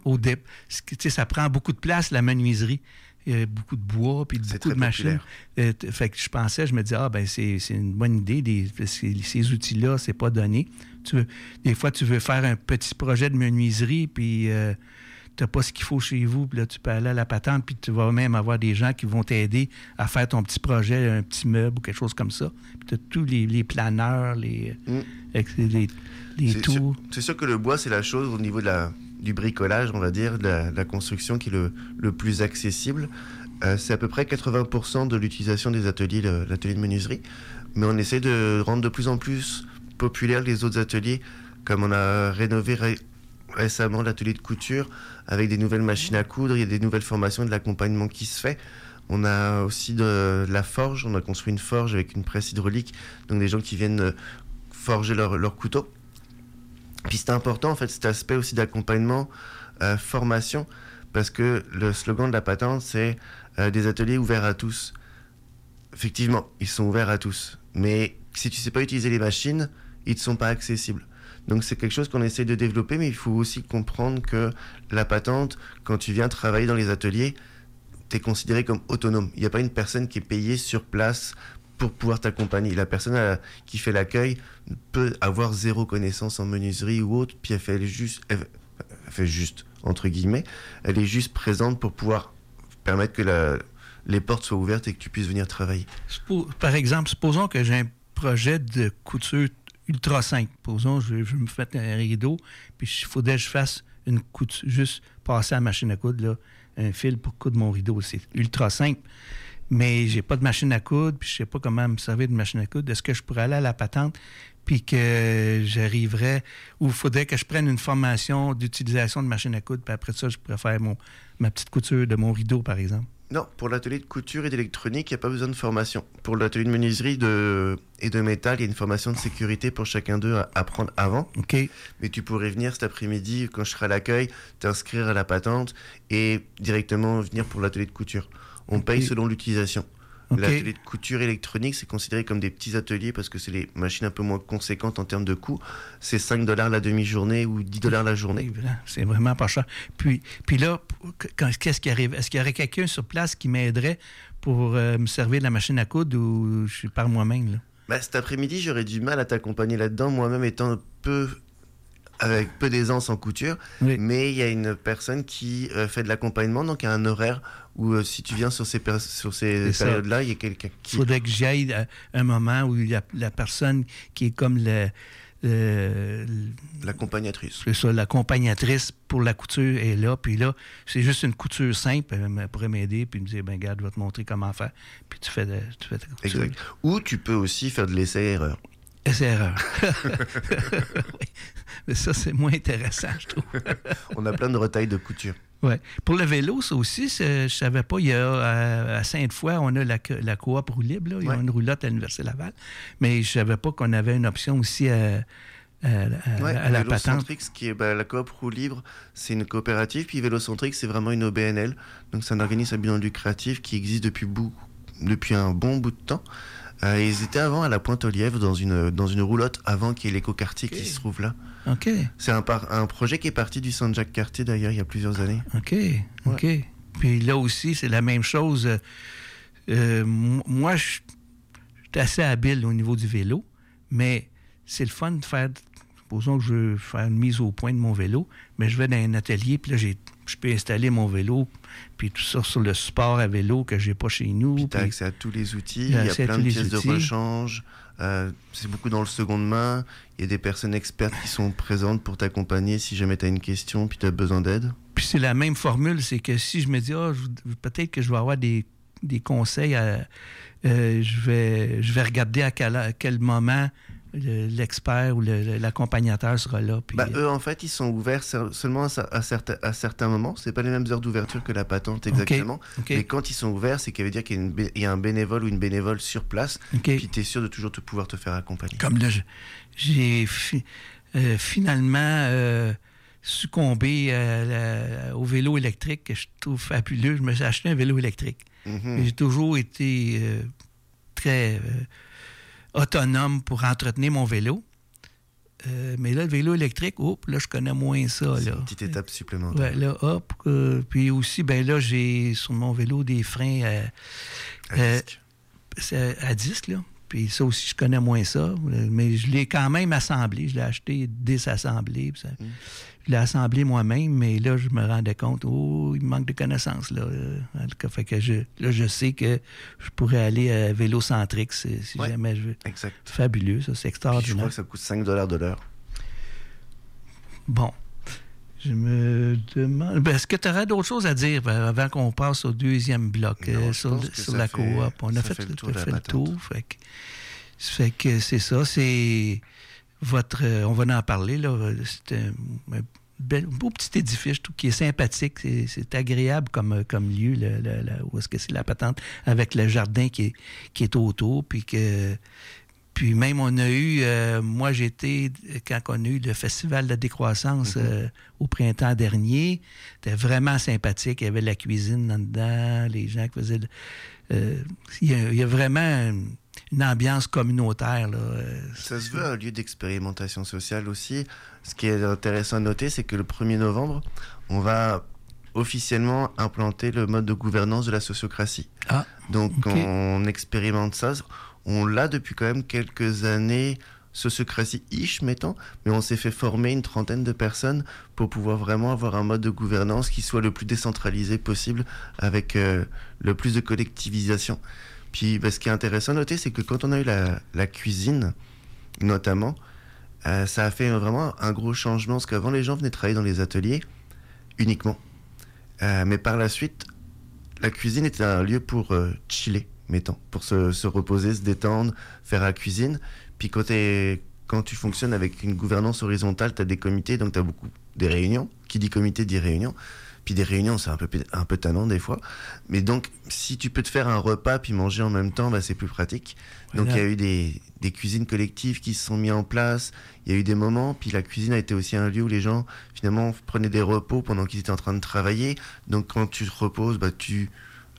ça prend beaucoup de place, la menuiserie. Il y a beaucoup de bois, puis beaucoup de machines. Fait que je me disais, c'est une bonne idée. Ces outils-là, c'est pas donné. Des fois, tu veux faire un petit projet de menuiserie, puis tu n'as pas ce qu'il faut chez vous, puis là, tu peux aller à la patente, puis tu vas même avoir des gens qui vont t'aider à faire ton petit projet, un petit meuble ou quelque chose comme ça. Puis tu as tous les planeurs, les tours. C'est sûr que le bois, c'est la chose au niveau du bricolage, on va dire, de la construction qui est le plus accessible. C'est à peu près 80% de l'utilisation des ateliers, l'atelier de menuiserie. Mais on essaie de rendre de plus en plus populaires les autres ateliers, comme on a rénové récemment l'atelier de couture avec des nouvelles machines à coudre, il y a des nouvelles formations et de l'accompagnement qui se fait. On a aussi de la forge, on a construit une forge avec une presse hydraulique, donc des gens qui viennent forger leurs couteaux. Puis c'est important, en fait, cet aspect aussi d'accompagnement, formation, parce que le slogan de la patente, c'est des ateliers ouverts à tous. Effectivement, ils sont ouverts à tous. Mais si tu ne sais pas utiliser les machines, ils ne te sont pas accessibles. Donc c'est quelque chose qu'on essaie de développer, mais il faut aussi comprendre que la patente, quand tu viens travailler dans les ateliers, tu es considéré comme autonome. Il n'y a pas une personne qui est payée sur place pour pouvoir t'accompagner. La personne qui fait l'accueil peut avoir zéro connaissance en menuiserie ou autre, puis elle fait juste, entre guillemets, elle est juste présente pour pouvoir permettre que les portes soient ouvertes et que tu puisses venir travailler. Par exemple, supposons que j'ai un projet de couture ultra simple. Supposons je veux me faire un rideau, puis il faudrait que je fasse une couture, juste passer à la machine à coudre, là, un fil pour coudre mon rideau. C'est ultra simple. Mais j'ai pas de machine à coudre, puis je sais pas comment me servir de machine à coudre. Est-ce que je pourrais aller à la patente, puis que j'arriverais, ou il faudrait que je prenne une formation d'utilisation de machine à coudre, puis après ça, je pourrais faire ma petite couture de mon rideau, par exemple? Non, pour l'atelier de couture et d'électronique, il n'y a pas besoin de formation. Pour l'atelier de menuiserie et de métal, il y a une formation de sécurité pour chacun d'eux à prendre avant. OK. Mais tu pourrais venir cet après-midi, quand je serai à l'accueil, t'inscrire à la patente et directement venir pour l'atelier de couture. On paye selon l'utilisation. OK. L'atelier de couture électronique, c'est considéré comme des petits ateliers parce que c'est les machines un peu moins conséquentes en termes de coût. C'est 5 $ la demi-journée ou 10 $ la journée. C'est vraiment pas cher. Puis là, qu'est-ce qui arrive? Est-ce qu'il y aurait quelqu'un sur place qui m'aiderait pour me servir de la machine à coudre ou je suis par moi-même, là? Bah, cet après-midi, j'aurais du mal à t'accompagner là-dedans, moi-même étant avec peu d'aisance en couture, Oui. mais il y a une personne qui fait de l'accompagnement, donc il y a un horaire où si tu viens sur ces périodes-là, il y a quelqu'un Il qui... faudrait que j'y aille à un moment où il y a la personne qui est comme L'accompagnatrice. c'est ça, l'accompagnatrice pour la couture est là, puis là, c'est juste une couture simple, elle pourrait m'aider, puis me dire, ben regarde, je vais te montrer comment faire, puis tu fais ta couture. Exact. Ou tu peux aussi faire de l'essai-erreur. Essai-erreur. Oui. Mais ça, c'est moins intéressant, je trouve. On a plein de retailles de couture. Ouais. Pour le vélo, ça aussi, je savais pas. Il y a à Sainte-Foy, on a la coop roue libre. Là. Il y a Ouais. une roulotte à l'Université Laval. Mais je savais pas qu'on avait une option aussi à la patente. Vélocentrix, qui est la coop roue libre, c'est une coopérative. Puis Vélocentrix, c'est vraiment une OBNL. Donc c'est un organisme à but non lucratif qui existe depuis un bon bout de temps. Ils étaient avant à la Pointe-aux-Lièvres dans une roulotte avant qu'il y ait l'écoquartier qui se trouve là. OK. C'est un projet qui est parti du Saint-Jacques-Cartier d'ailleurs il y a plusieurs années. OK. OK. Puis là aussi, c'est la même chose. Moi, je suis assez habile au niveau du vélo, mais c'est le fun de faire. Supposons que je veux faire une mise au point de mon vélo, mais je vais dans un atelier, puis là, je peux installer mon vélo, puis tout ça sur le support à vélo que j'ai pas chez nous. Puis tu as accès à tous les outils, il y J'ai a accès à plein tous de les pièces de outils. rechange, c'est beaucoup dans le seconde main, il y a des personnes expertes qui sont présentes pour t'accompagner si jamais tu as une question puis tu as besoin d'aide. Puis c'est la même formule, c'est que si je me dis, peut-être que je vais avoir des conseils, je vais regarder à quel moment l'expert ou l'accompagnateur sera là. Puis, Eux, en fait, ils sont ouverts seulement à certains moments. C'est pas les mêmes heures d'ouverture que la patente exactement. OK. Mais quand ils sont ouverts, c'est qu'il veut dire qu'il y a un bénévole ou une bénévole sur place. OK. Puis tu es sûr de toujours pouvoir te faire accompagner. Comme là, j'ai finalement succombé au vélo électrique que je trouve fabuleux. Je me suis acheté un vélo électrique. Mhm. J'ai toujours été très autonome pour entretenir mon vélo. Mais là, le vélo électrique, là, je connais moins ça. C'est Là. une petite étape supplémentaire. Ouais, là, puis aussi, là, j'ai sur mon vélo des freins à disque, là. Puis ça aussi, je connais moins ça. Mais je l'ai quand même assemblé. Je l'ai acheté désassemblé. Je l'ai assemblé moi-même, mais là, je me rendais compte, il me manque de connaissances, là. En tout cas, fait que je sais que je pourrais aller à Vélocentrix si jamais je veux. Exact. Fabuleux, ça, c'est Puis extraordinaire. je crois que ça coûte 5 $ de l'heure. Bon. Je me demande... est-ce que tu aurais d'autres choses à dire avant qu'on passe au deuxième bloc Non, sur ça la fait- coop? On a ça fait fait le tour de la le patente. tour. Fait que c'est ça. C'est votre... on va en parler, là. C'est un beau petit édifice, je trouve, qui est sympathique. C'est agréable comme lieu, où est-ce que c'est la patente, avec le jardin qui est autour, Puis même, on a eu... moi, j'étais... Quand on a eu le Festival de la décroissance au printemps dernier, c'était vraiment sympathique. Il y avait la cuisine là dedans, les gens qui faisaient... il y a vraiment une ambiance communautaire, là. Ça se veut un lieu d'expérimentation sociale aussi. Ce qui est intéressant à noter, c'est que le 1er novembre, on va officiellement implanter le mode de gouvernance de la sociocratie. Ah, Donc, ok. on expérimente ça. On l'a depuis quand même quelques années, sociocratie-ish, mettons, mais on s'est fait former une 30aine de personnes pour pouvoir vraiment avoir un mode de gouvernance qui soit le plus décentralisé possible, avec le plus de collectivisation. Puis, ce qui est intéressant à noter, c'est que quand on a eu la cuisine, notamment, ça a fait vraiment un gros changement, parce qu'avant, les gens venaient travailler dans les ateliers uniquement. Mais par la suite, la cuisine était un lieu pour chiller, mettons, pour se reposer, se détendre, faire la cuisine. Puis quand tu fonctionnes avec une gouvernance horizontale, tu as des comités, donc tu as beaucoup des réunions. Qui dit comité dit réunion. Puis des réunions, c'est un peu tannant des fois. Mais donc, si tu peux te faire un repas puis manger en même temps, c'est plus pratique. Voilà. Donc, il y a eu des cuisines collectives qui se sont mises en place. Il y a eu des moments. Puis la cuisine a été aussi un lieu où les gens, finalement, prenaient des repos pendant qu'ils étaient en train de travailler. Donc, quand tu te reposes, tu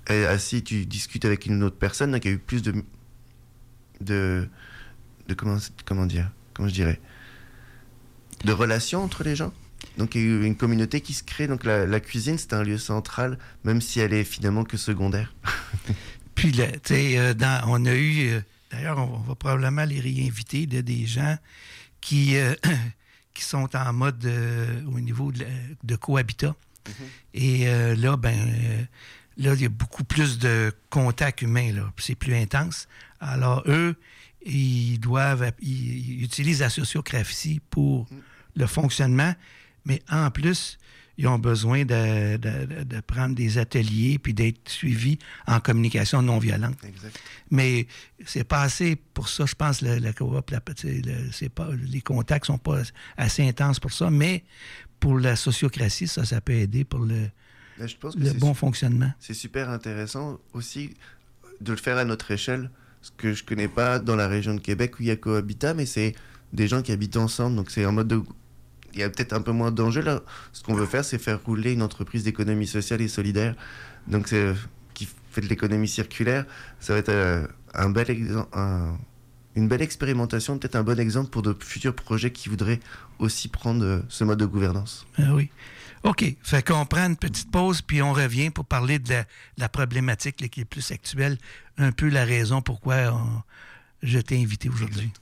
assis, tu discutes avec une autre personne, donc il y a eu plus de comment dire, comment je dirais, de relations entre les gens. Donc il y a eu une communauté qui se crée. Donc la cuisine, c'est un lieu central, même si elle est finalement que secondaire. Puis, tu sais, on a eu... d'ailleurs, on va probablement les réinviter, des gens qui sont en mode au niveau de cohabitat. Et là, là, il y a beaucoup plus de contact humain, là. C'est plus intense. Alors, eux, ils utilisent la sociocratie pour le fonctionnement, mais en plus, ils ont besoin de prendre des ateliers puis d'être suivis en communication non violente. Exact. Mais c'est pas assez pour ça, je pense, la coop, les contacts sont pas assez intenses pour ça, mais pour la sociocratie, ça peut aider pour le bon fonctionnement. C'est super intéressant aussi de le faire à notre échelle, ce que je connais pas dans la région de Québec où il y a cohabitat, mais c'est des gens qui habitent ensemble, donc c'est en mode de... Il y a peut-être un peu moins d'enjeux là. Ce qu'on veut faire, c'est faire rouler une entreprise d'économie sociale et solidaire, donc qui fait de l'économie circulaire. Ça va être un bel exemple, une belle expérimentation, peut-être un bon exemple pour de futurs projets qui voudraient aussi prendre ce mode de gouvernance. Ah oui. OK. Fait qu'on prend une petite pause, puis on revient pour parler de la problématique là, qui est plus actuelle, un peu la raison pourquoi je t'ai invité aujourd'hui. Exact.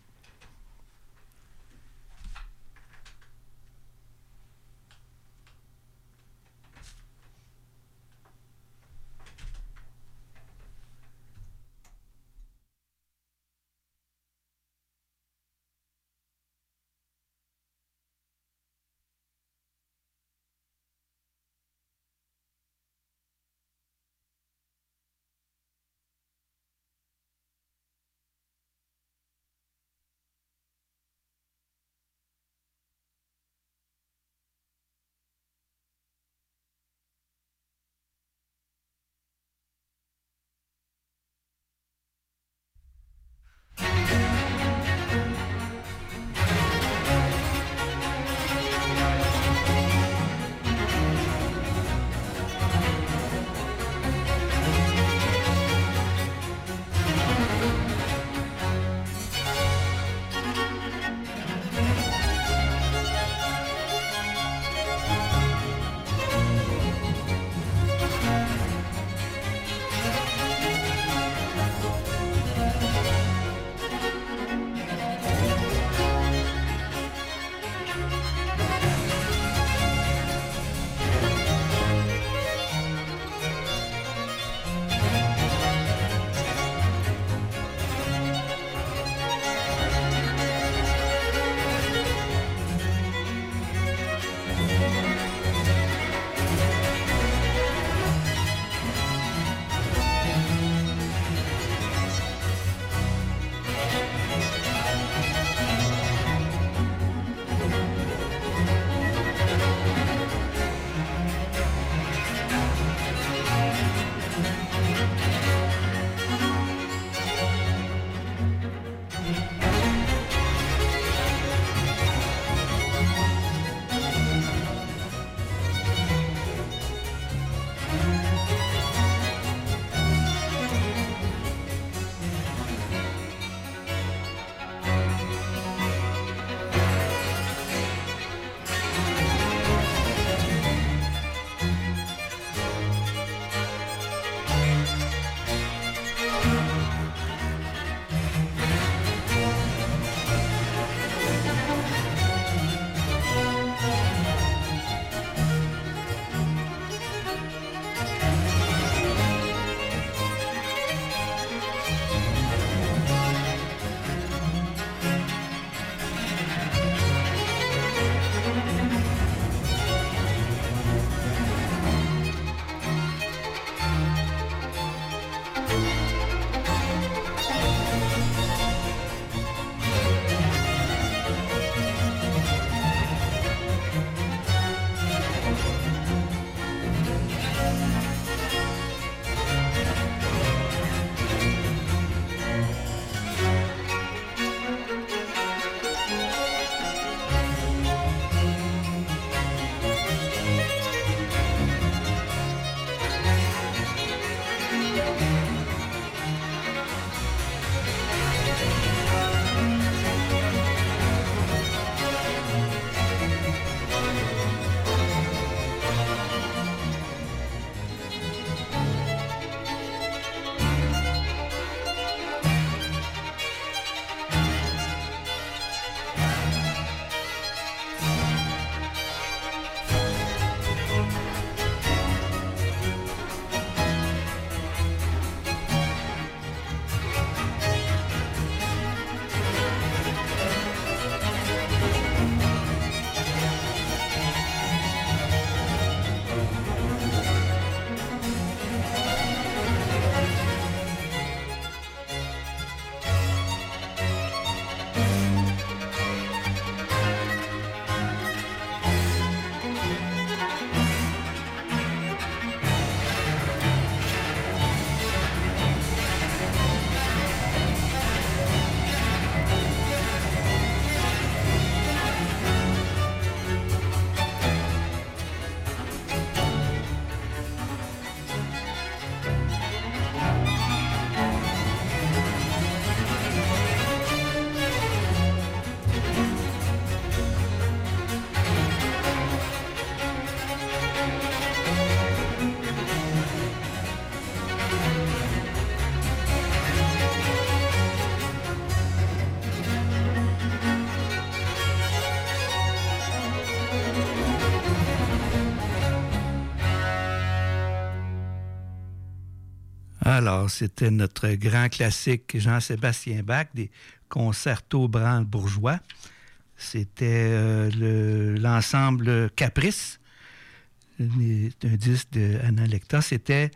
Alors, c'était notre grand classique Jean-Sébastien Bach, des concertos brandebourgeois. C'était l'ensemble Caprice, un disque d'Anna Lecta. C'était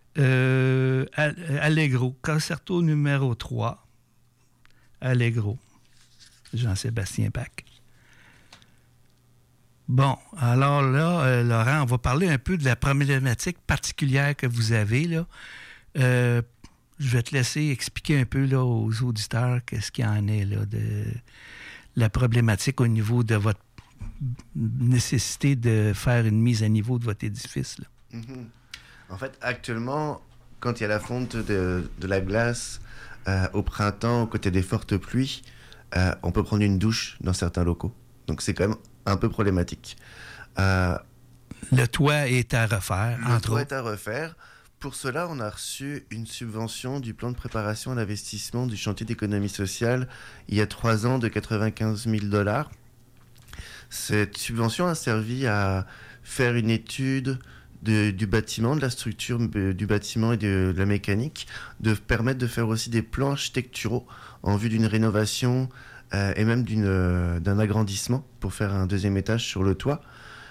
Allegro, concerto numéro 3, Allegro, Jean-Sébastien Bach. Bon, alors là, Laurent, on va parler un peu de la problématique particulière que vous avez, là. Je vais te laisser expliquer un peu là, aux auditeurs qu'est-ce qu'il y en est là, de la problématique au niveau de votre nécessité de faire une mise à niveau de votre édifice. Là. Mm-hmm. En fait, actuellement, quand il y a la fonte de la glace au printemps, aux côtés des fortes pluies, on peut prendre une douche dans certains locaux. Donc, c'est quand même un peu problématique. Le toit est à refaire, entre autres. Le toit est à refaire. Pour cela, on a reçu une subvention du plan de préparation à l'investissement du chantier d'économie sociale il y a 3 ans de 95 000 $. Cette subvention a servi à faire une étude du bâtiment, de la structure du bâtiment et de la mécanique, de permettre de faire aussi des plans architecturaux en vue d'une rénovation et même d'un agrandissement pour faire un 2e étage sur le toit.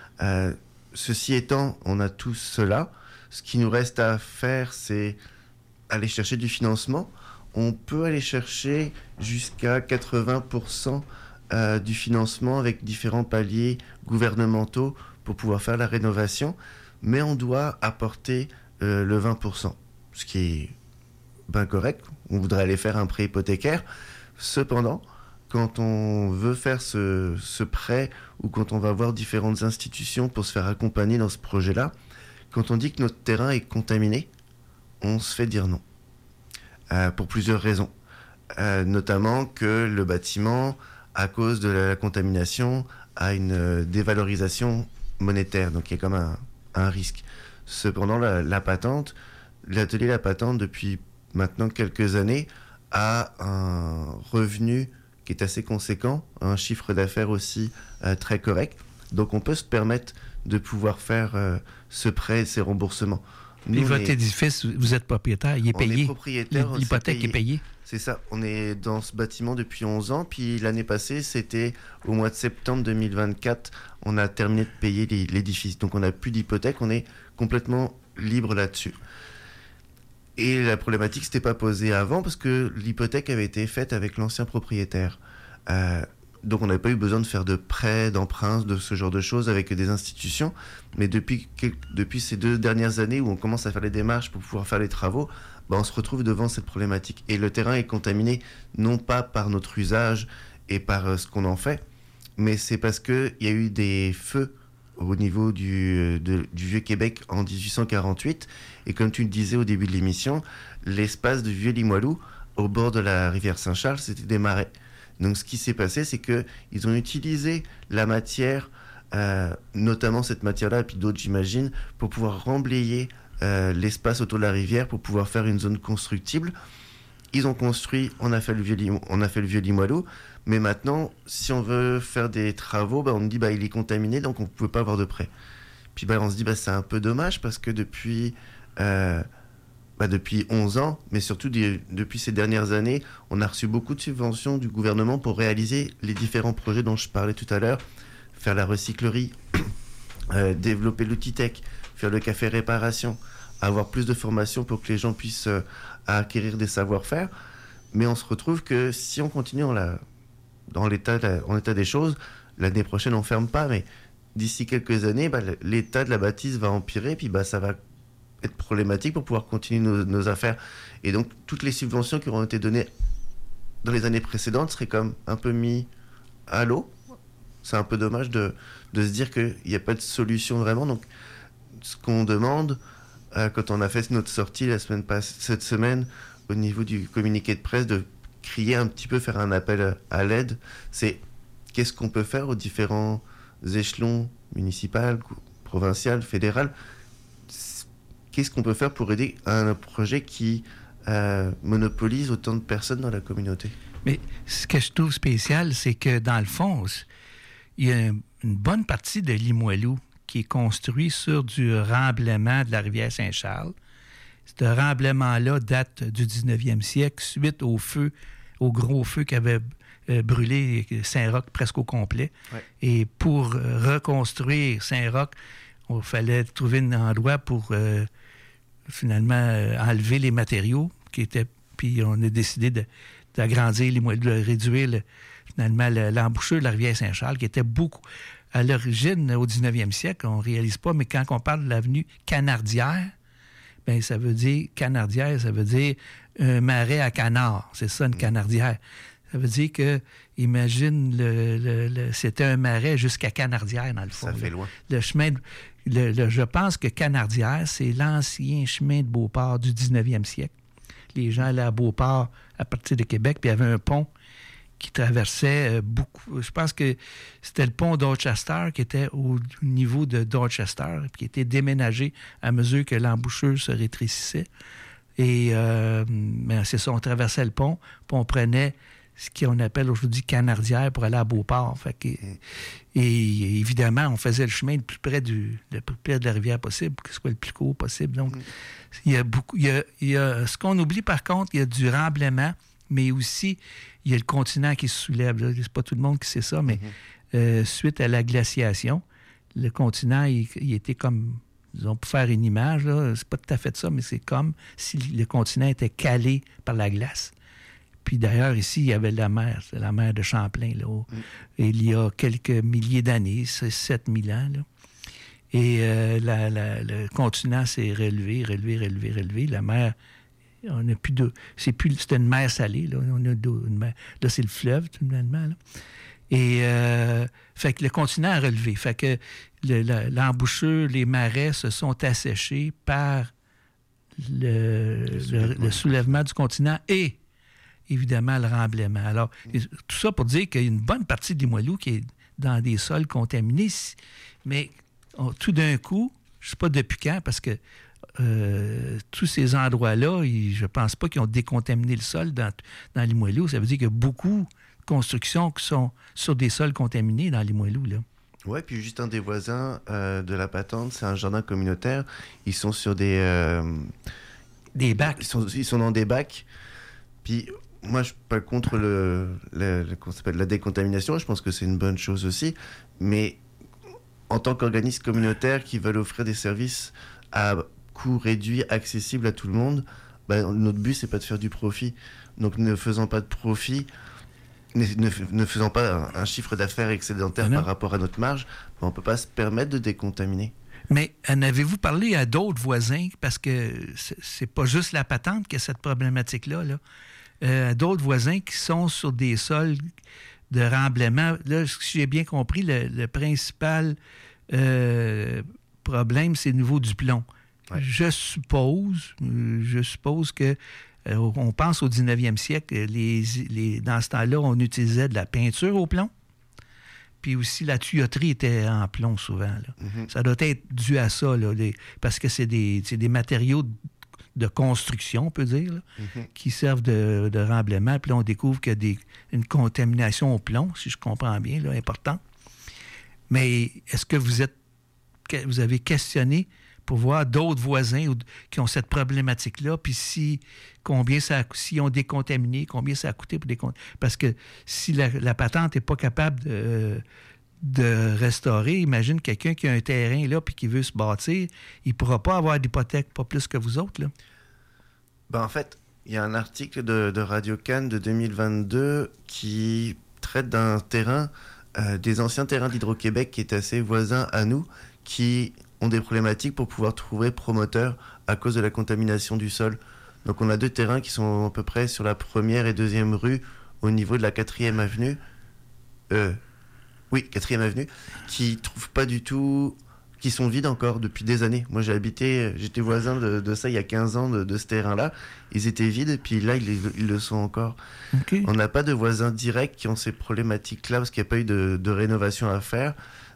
Ceci étant, on a tout cela. Ce qui nous reste à faire, c'est aller chercher du financement. On peut aller chercher jusqu'à 80% du financement avec différents paliers gouvernementaux pour pouvoir faire la rénovation, mais on doit apporter le 20%, ce qui est bien correct. On voudrait aller faire un prêt hypothécaire. Cependant, quand on veut faire ce prêt ou quand on va voir différentes institutions pour se faire accompagner dans ce projet-là, quand on dit que notre terrain est contaminé, on se fait dire non. Pour plusieurs raisons. Notamment que le bâtiment, à cause de la contamination, a une dévalorisation monétaire. Donc il y a comme un risque. Cependant, la patente, l'atelier La Patente, depuis maintenant quelques années, a un revenu qui est assez conséquent, un chiffre d'affaires aussi très correct. Donc on peut se permettre de pouvoir faire ce prêt et ces remboursements. Et votre édifice, vous êtes propriétaire, il est payé. On est propriétaire. L'hypothèque est payée. C'est ça. On est dans ce bâtiment depuis 11 ans. Puis l'année passée, c'était au mois de septembre 2024, on a terminé de payer l'édifice. Donc on n'a plus d'hypothèque, on est complètement libre là-dessus. Et la problématique, s'était pas posée avant parce que l'hypothèque avait été faite avec l'ancien propriétaire. Donc on n'avait pas eu besoin de faire de prêts, d'emprunts, de ce genre de choses avec des institutions. Mais depuis ces 2 dernières années où on commence à faire les démarches pour pouvoir faire les travaux, on se retrouve devant cette problématique. Et le terrain est contaminé non pas par notre usage et par ce qu'on en fait, mais c'est parce qu'il y a eu des feux au niveau du Vieux-Québec en 1848. Et comme tu le disais au début de l'émission, l'espace de Vieux-Limoilou, au bord de la rivière Saint-Charles, c'était des marais. Donc ce qui s'est passé, c'est qu'ils ont utilisé la matière, notamment cette matière-là, et puis d'autres j'imagine, pour pouvoir remblayer l'espace autour de la rivière, pour pouvoir faire une zone constructible. Ils ont construit, on a fait le Vieux-Limoilou, mais maintenant, si on veut faire des travaux, on nous dit il est contaminé, donc on ne peut pas avoir de prêt. Puis on se dit c'est un peu dommage parce que depuis 11 ans, mais surtout depuis ces dernières années, on a reçu beaucoup de subventions du gouvernement pour réaliser les différents projets dont je parlais tout à l'heure, faire la recyclerie, développer l'outil tech, faire le café réparation, avoir plus de formation pour que les gens puissent acquérir des savoir-faire. Mais on se retrouve que si on continue en l'état des choses, l'année prochaine on ne ferme pas, mais d'ici quelques années, l'état de la bâtisse va empirer, puis ça va être problématique pour pouvoir continuer nos affaires. Et donc, toutes les subventions qui auront été données dans les années précédentes seraient comme un peu mis à l'eau. C'est un peu dommage de se dire qu'il n'y a pas de solution vraiment. Donc, ce qu'on demande, quand on a fait notre sortie cette semaine, au niveau du communiqué de presse, de crier un petit peu, faire un appel à l'aide, c'est qu'est-ce qu'on peut faire aux différents échelons municipal, provincial, fédéral. Qu'est-ce qu'on peut faire pour aider un projet qui monopolise autant de personnes dans la communauté? Mais ce que je trouve spécial, c'est que dans le fond, il y a une bonne partie de Limoilou qui est construit sur du remblaiement de la rivière Saint-Charles. Ce remblaiement-là date du 19e siècle, suite au gros feu qui avait brûlé Saint-Roch presque au complet. Ouais. Et pour reconstruire Saint-Roch, il fallait trouver un endroit pour finalement enlever les matériaux qui étaient. Puis on a décidé d'agrandir, de réduire finalement l'embouchure de la rivière Saint-Charles, qui était beaucoup. À l'origine, au 19e siècle, on ne réalise pas, mais quand on parle de l'avenue Canardière, bien, ça veut dire un marais à canard. C'est ça, une canardière. Ça veut dire que, imagine, c'était un marais jusqu'à Canardière, dans le fond. Ça fait loin. Le chemin, je pense que Canardière, c'est l'ancien chemin de Beauport du 19e siècle. Les gens allaient à Beauport à partir de Québec, puis il y avait un pont qui traversait beaucoup. Je pense que c'était le pont Dorchester qui était au niveau de Dorchester, puis qui était déménagé à mesure que l'embouchure se rétrécissait. Et c'est ça, on traversait le pont, puis on prenait ce qu'on appelle aujourd'hui Canardière pour aller à Beauport. Fait que, et évidemment, on faisait le chemin le plus près de la rivière possible, pour que ce soit le plus court possible. Donc, il y a ce qu'on oublie par contre, il y a du remblaiement, mais aussi il y a le continent qui se soulève. Là. C'est pas tout le monde qui sait ça, mais suite à la glaciation, le continent, il était comme, disons, pour faire une image, là, c'est pas tout à fait ça, mais c'est comme si le continent était calé par la glace. Puis d'ailleurs, ici, il y avait la mer de Champlain, là, il y a quelques milliers d'années, c'est 7000 ans, là. Et le continent s'est relevé. La mer, on n'a plus de... C'était une mer salée, là. On a une mer, là, c'est le fleuve, tout simplement, là. Et fait que le continent a relevé. Fait que l'embouchure, les marais se sont asséchés par le soulèvement du continent et, évidemment, le remblaiement. Alors, tout ça pour dire qu'il y a une bonne partie de Limoilou qui est dans des sols contaminés, mais tout d'un coup, je ne sais pas depuis quand, parce que tous ces endroits-là, je ne pense pas qu'ils ont décontaminé le sol dans Limoilou. Ça veut dire qu'il y a beaucoup de constructions qui sont sur des sols contaminés dans Limoilou, là. Oui, puis juste un des voisins de la Patente, c'est un jardin communautaire. Ils sont sur des bacs. Ils sont dans des bacs. Puis moi, je ne suis pas contre la décontamination. Je pense que c'est une bonne chose aussi. Mais en tant qu'organisme communautaire qui veulent offrir des services à coût réduit, accessibles à tout le monde, notre but, c'est pas de faire du profit. Donc, ne faisant pas de profit, ne faisant pas un chiffre d'affaires excédentaire par rapport à notre marge, on ne peut pas se permettre de décontaminer. Mais en avez-vous parlé à d'autres voisins? Parce que c'est pas juste la Patente qui a cette problématique-là, là. D'autres voisins qui sont sur des sols de remblaiement. Là, si j'ai bien compris, le principal problème, c'est le niveau du plomb. Ouais. Je suppose que on pense au 19e siècle, dans ce temps-là, on utilisait de la peinture au plomb. Puis aussi, la tuyauterie était en plomb souvent. Là. Mm-hmm. Ça doit être dû à ça, là, parce que c'est des matériaux de construction, on peut dire, là, qui servent de remblaiement. Puis là, on découvre qu'il y a une contamination au plomb, si je comprends bien, là, importante. Mais est-ce que vous avez questionné pour voir d'autres voisins qui ont cette problématique-là, puis s'ils ont décontaminé, combien ça a coûté pour décontaminer? Parce que si la Patente n'est pas capable de restaurer, imagine quelqu'un qui a un terrain là puis qui veut se bâtir, il ne pourra pas avoir d'hypothèque, pas plus que vous autres, là. En fait, il y a un article de Radio Cannes de 2022 qui traite d'un terrain, des anciens terrains d'Hydro-Québec qui est assez voisin à nous, qui ont des problématiques pour pouvoir trouver promoteur à cause de la contamination du sol. Donc on a 2 terrains qui sont à peu près sur la 1e et 2e rue au niveau de la 4e avenue. 4e avenue, qui trouvent pas du tout, qui sont vides encore depuis des années. Moi j'étais voisin de ça il y a 15 ans de ce terrain-là. Ils étaient vides et puis là ils le sont encore. Okay. On n'a pas de voisins directs qui ont ces problématiques-là parce qu'il n'y a pas eu de rénovation à faire.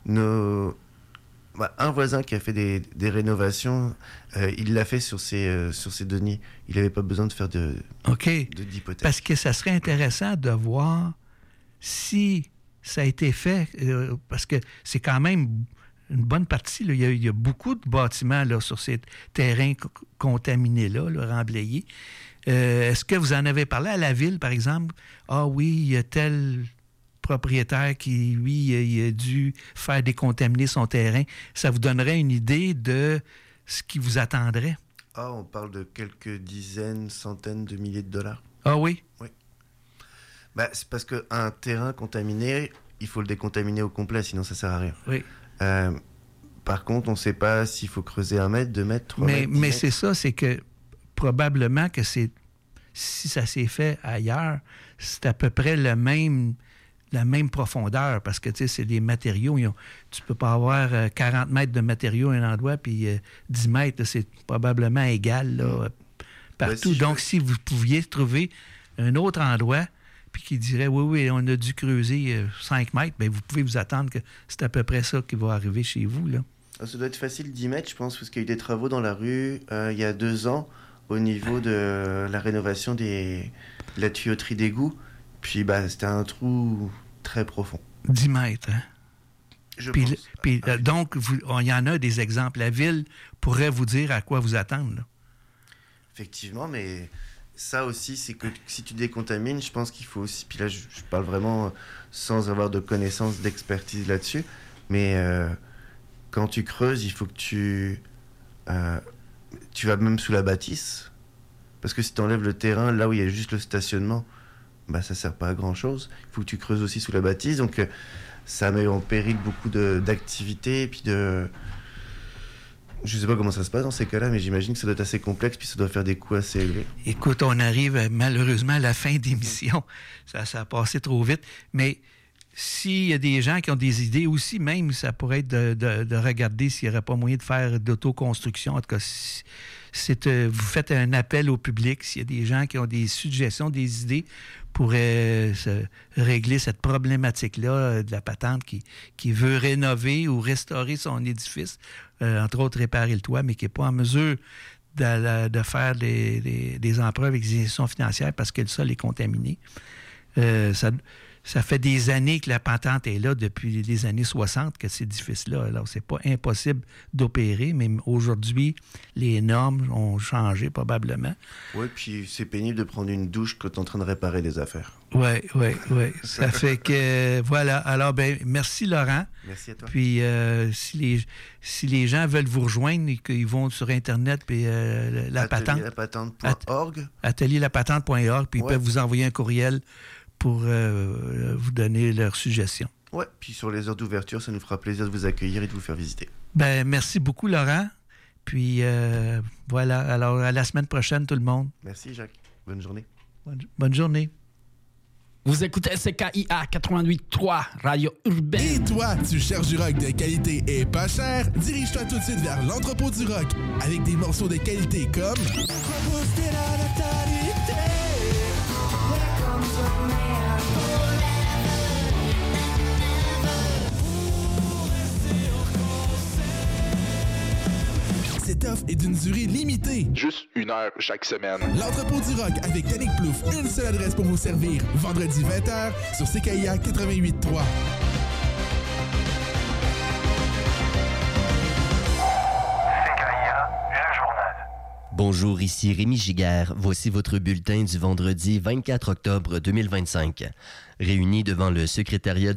Un voisin qui a fait des rénovations, il l'a fait sur ses deniers. Il n'avait pas besoin de faire d'hypothèque. Parce que ça serait intéressant de voir si ça a été fait, parce que c'est quand même une bonne partie. Là, il y a beaucoup de bâtiments là, sur ces terrains contaminés-là, là, remblayés. Est-ce que vous en avez parlé à la ville, par exemple? Ah oui, il y a tel propriétaire qui, lui, il a dû faire décontaminer son terrain. Ça vous donnerait une idée de ce qui vous attendrait? Ah, on parle de quelques dizaines, centaines de milliers de dollars. Ah oui? Oui. Ben, c'est parce qu'un terrain contaminé, il faut le décontaminer au complet, sinon ça ne sert à rien. Oui. Par contre, on ne sait pas s'il faut creuser 1 mètre, 2 mètres, 3 mètres. Mais c'est ça, c'est que probablement que si ça s'est fait ailleurs, c'est à peu près la même profondeur, parce que, tu sais, c'est des matériaux. Tu peux pas avoir 40 mètres de matériaux à un endroit, puis 10 mètres, c'est probablement égal là, partout. Ben, Donc, si vous pouviez trouver un autre endroit, puis qui dirait, oui, on a dû creuser 5 mètres, bien, vous pouvez vous attendre que c'est à peu près ça qui va arriver chez vous, là. Ça doit être facile 10 mètres, je pense, parce qu'il y a eu des travaux dans la rue il y a 2 ans au niveau de la rénovation de la tuyauterie d'égout. Puis, c'était un trou très profond. 10 mètres, hein? Je pense. Donc, il y en a des exemples. La ville pourrait vous dire à quoi vous attendre, là. Effectivement, mais ça aussi, c'est que si tu décontamines, je pense qu'il faut aussi... Puis là, je parle vraiment sans avoir de connaissances, d'expertise là-dessus, mais quand tu creuses, il faut que tu vas même sous la bâtisse, parce que si tu enlèves le terrain, là où il y a juste le stationnement, ça sert pas à grand-chose. Il faut que tu creuses aussi sous la bâtisse, donc ça met en péril beaucoup d'activités, et puis de... Je sais pas comment ça se passe dans ces cas-là, mais j'imagine que ça doit être assez complexe, puis ça doit faire des coûts assez élevés. Écoute, on arrive malheureusement à la fin d'émission. Ça a passé trop vite. Mais s'il y a des gens qui ont des idées aussi, même, ça pourrait être de regarder s'il n'y aurait pas moyen de faire d'autoconstruction. En tout cas, vous faites un appel au public. S'il y a des gens qui ont des suggestions, des idées pour régler cette problématique-là de la patente qui veut rénover ou restaurer son édifice, entre autres réparer le toit, mais qui n'est pas en mesure de faire des emprunts avec des institutions financières parce que le sol est contaminé. Ça fait des années que la patente est là, depuis les années 60, que cet édifice-là. Alors, c'est pas impossible d'opérer, mais aujourd'hui, les normes ont changé probablement. Oui, puis c'est pénible de prendre une douche quand tu es en train de réparer des affaires. Oui. Ça fait que, voilà. Alors, merci Laurent. Merci à toi. Puis, si les gens veulent vous rejoindre et qu'ils vont sur Internet, puis la patente... Atelierlapatente.org. Atelierlapatente.org, puis ils peuvent vous envoyer un courriel pour vous donner leurs suggestions. Oui, puis sur les heures d'ouverture, ça nous fera plaisir de vous accueillir et de vous faire visiter. Merci beaucoup, Laurent. Puis voilà, alors à la semaine prochaine, tout le monde. Merci, Jacques. Bonne journée. Bonne journée. Vous écoutez CKIA 88.3, Radio Urbaine. Et toi, tu cherches du rock de qualité et pas cher? Dirige-toi tout de suite vers l'entrepôt du rock, avec des morceaux de qualité comme... Cette offre est d'une durée limitée. Juste 1 heure chaque semaine. L'entrepôt du rock avec Yannick Plouffe. Une seule adresse pour vous servir. Vendredi 20h sur CKIA 88.3. Bonjour, ici Rémi Giguère. Voici votre bulletin du vendredi 24 octobre 2025. Réunis devant le secrétariat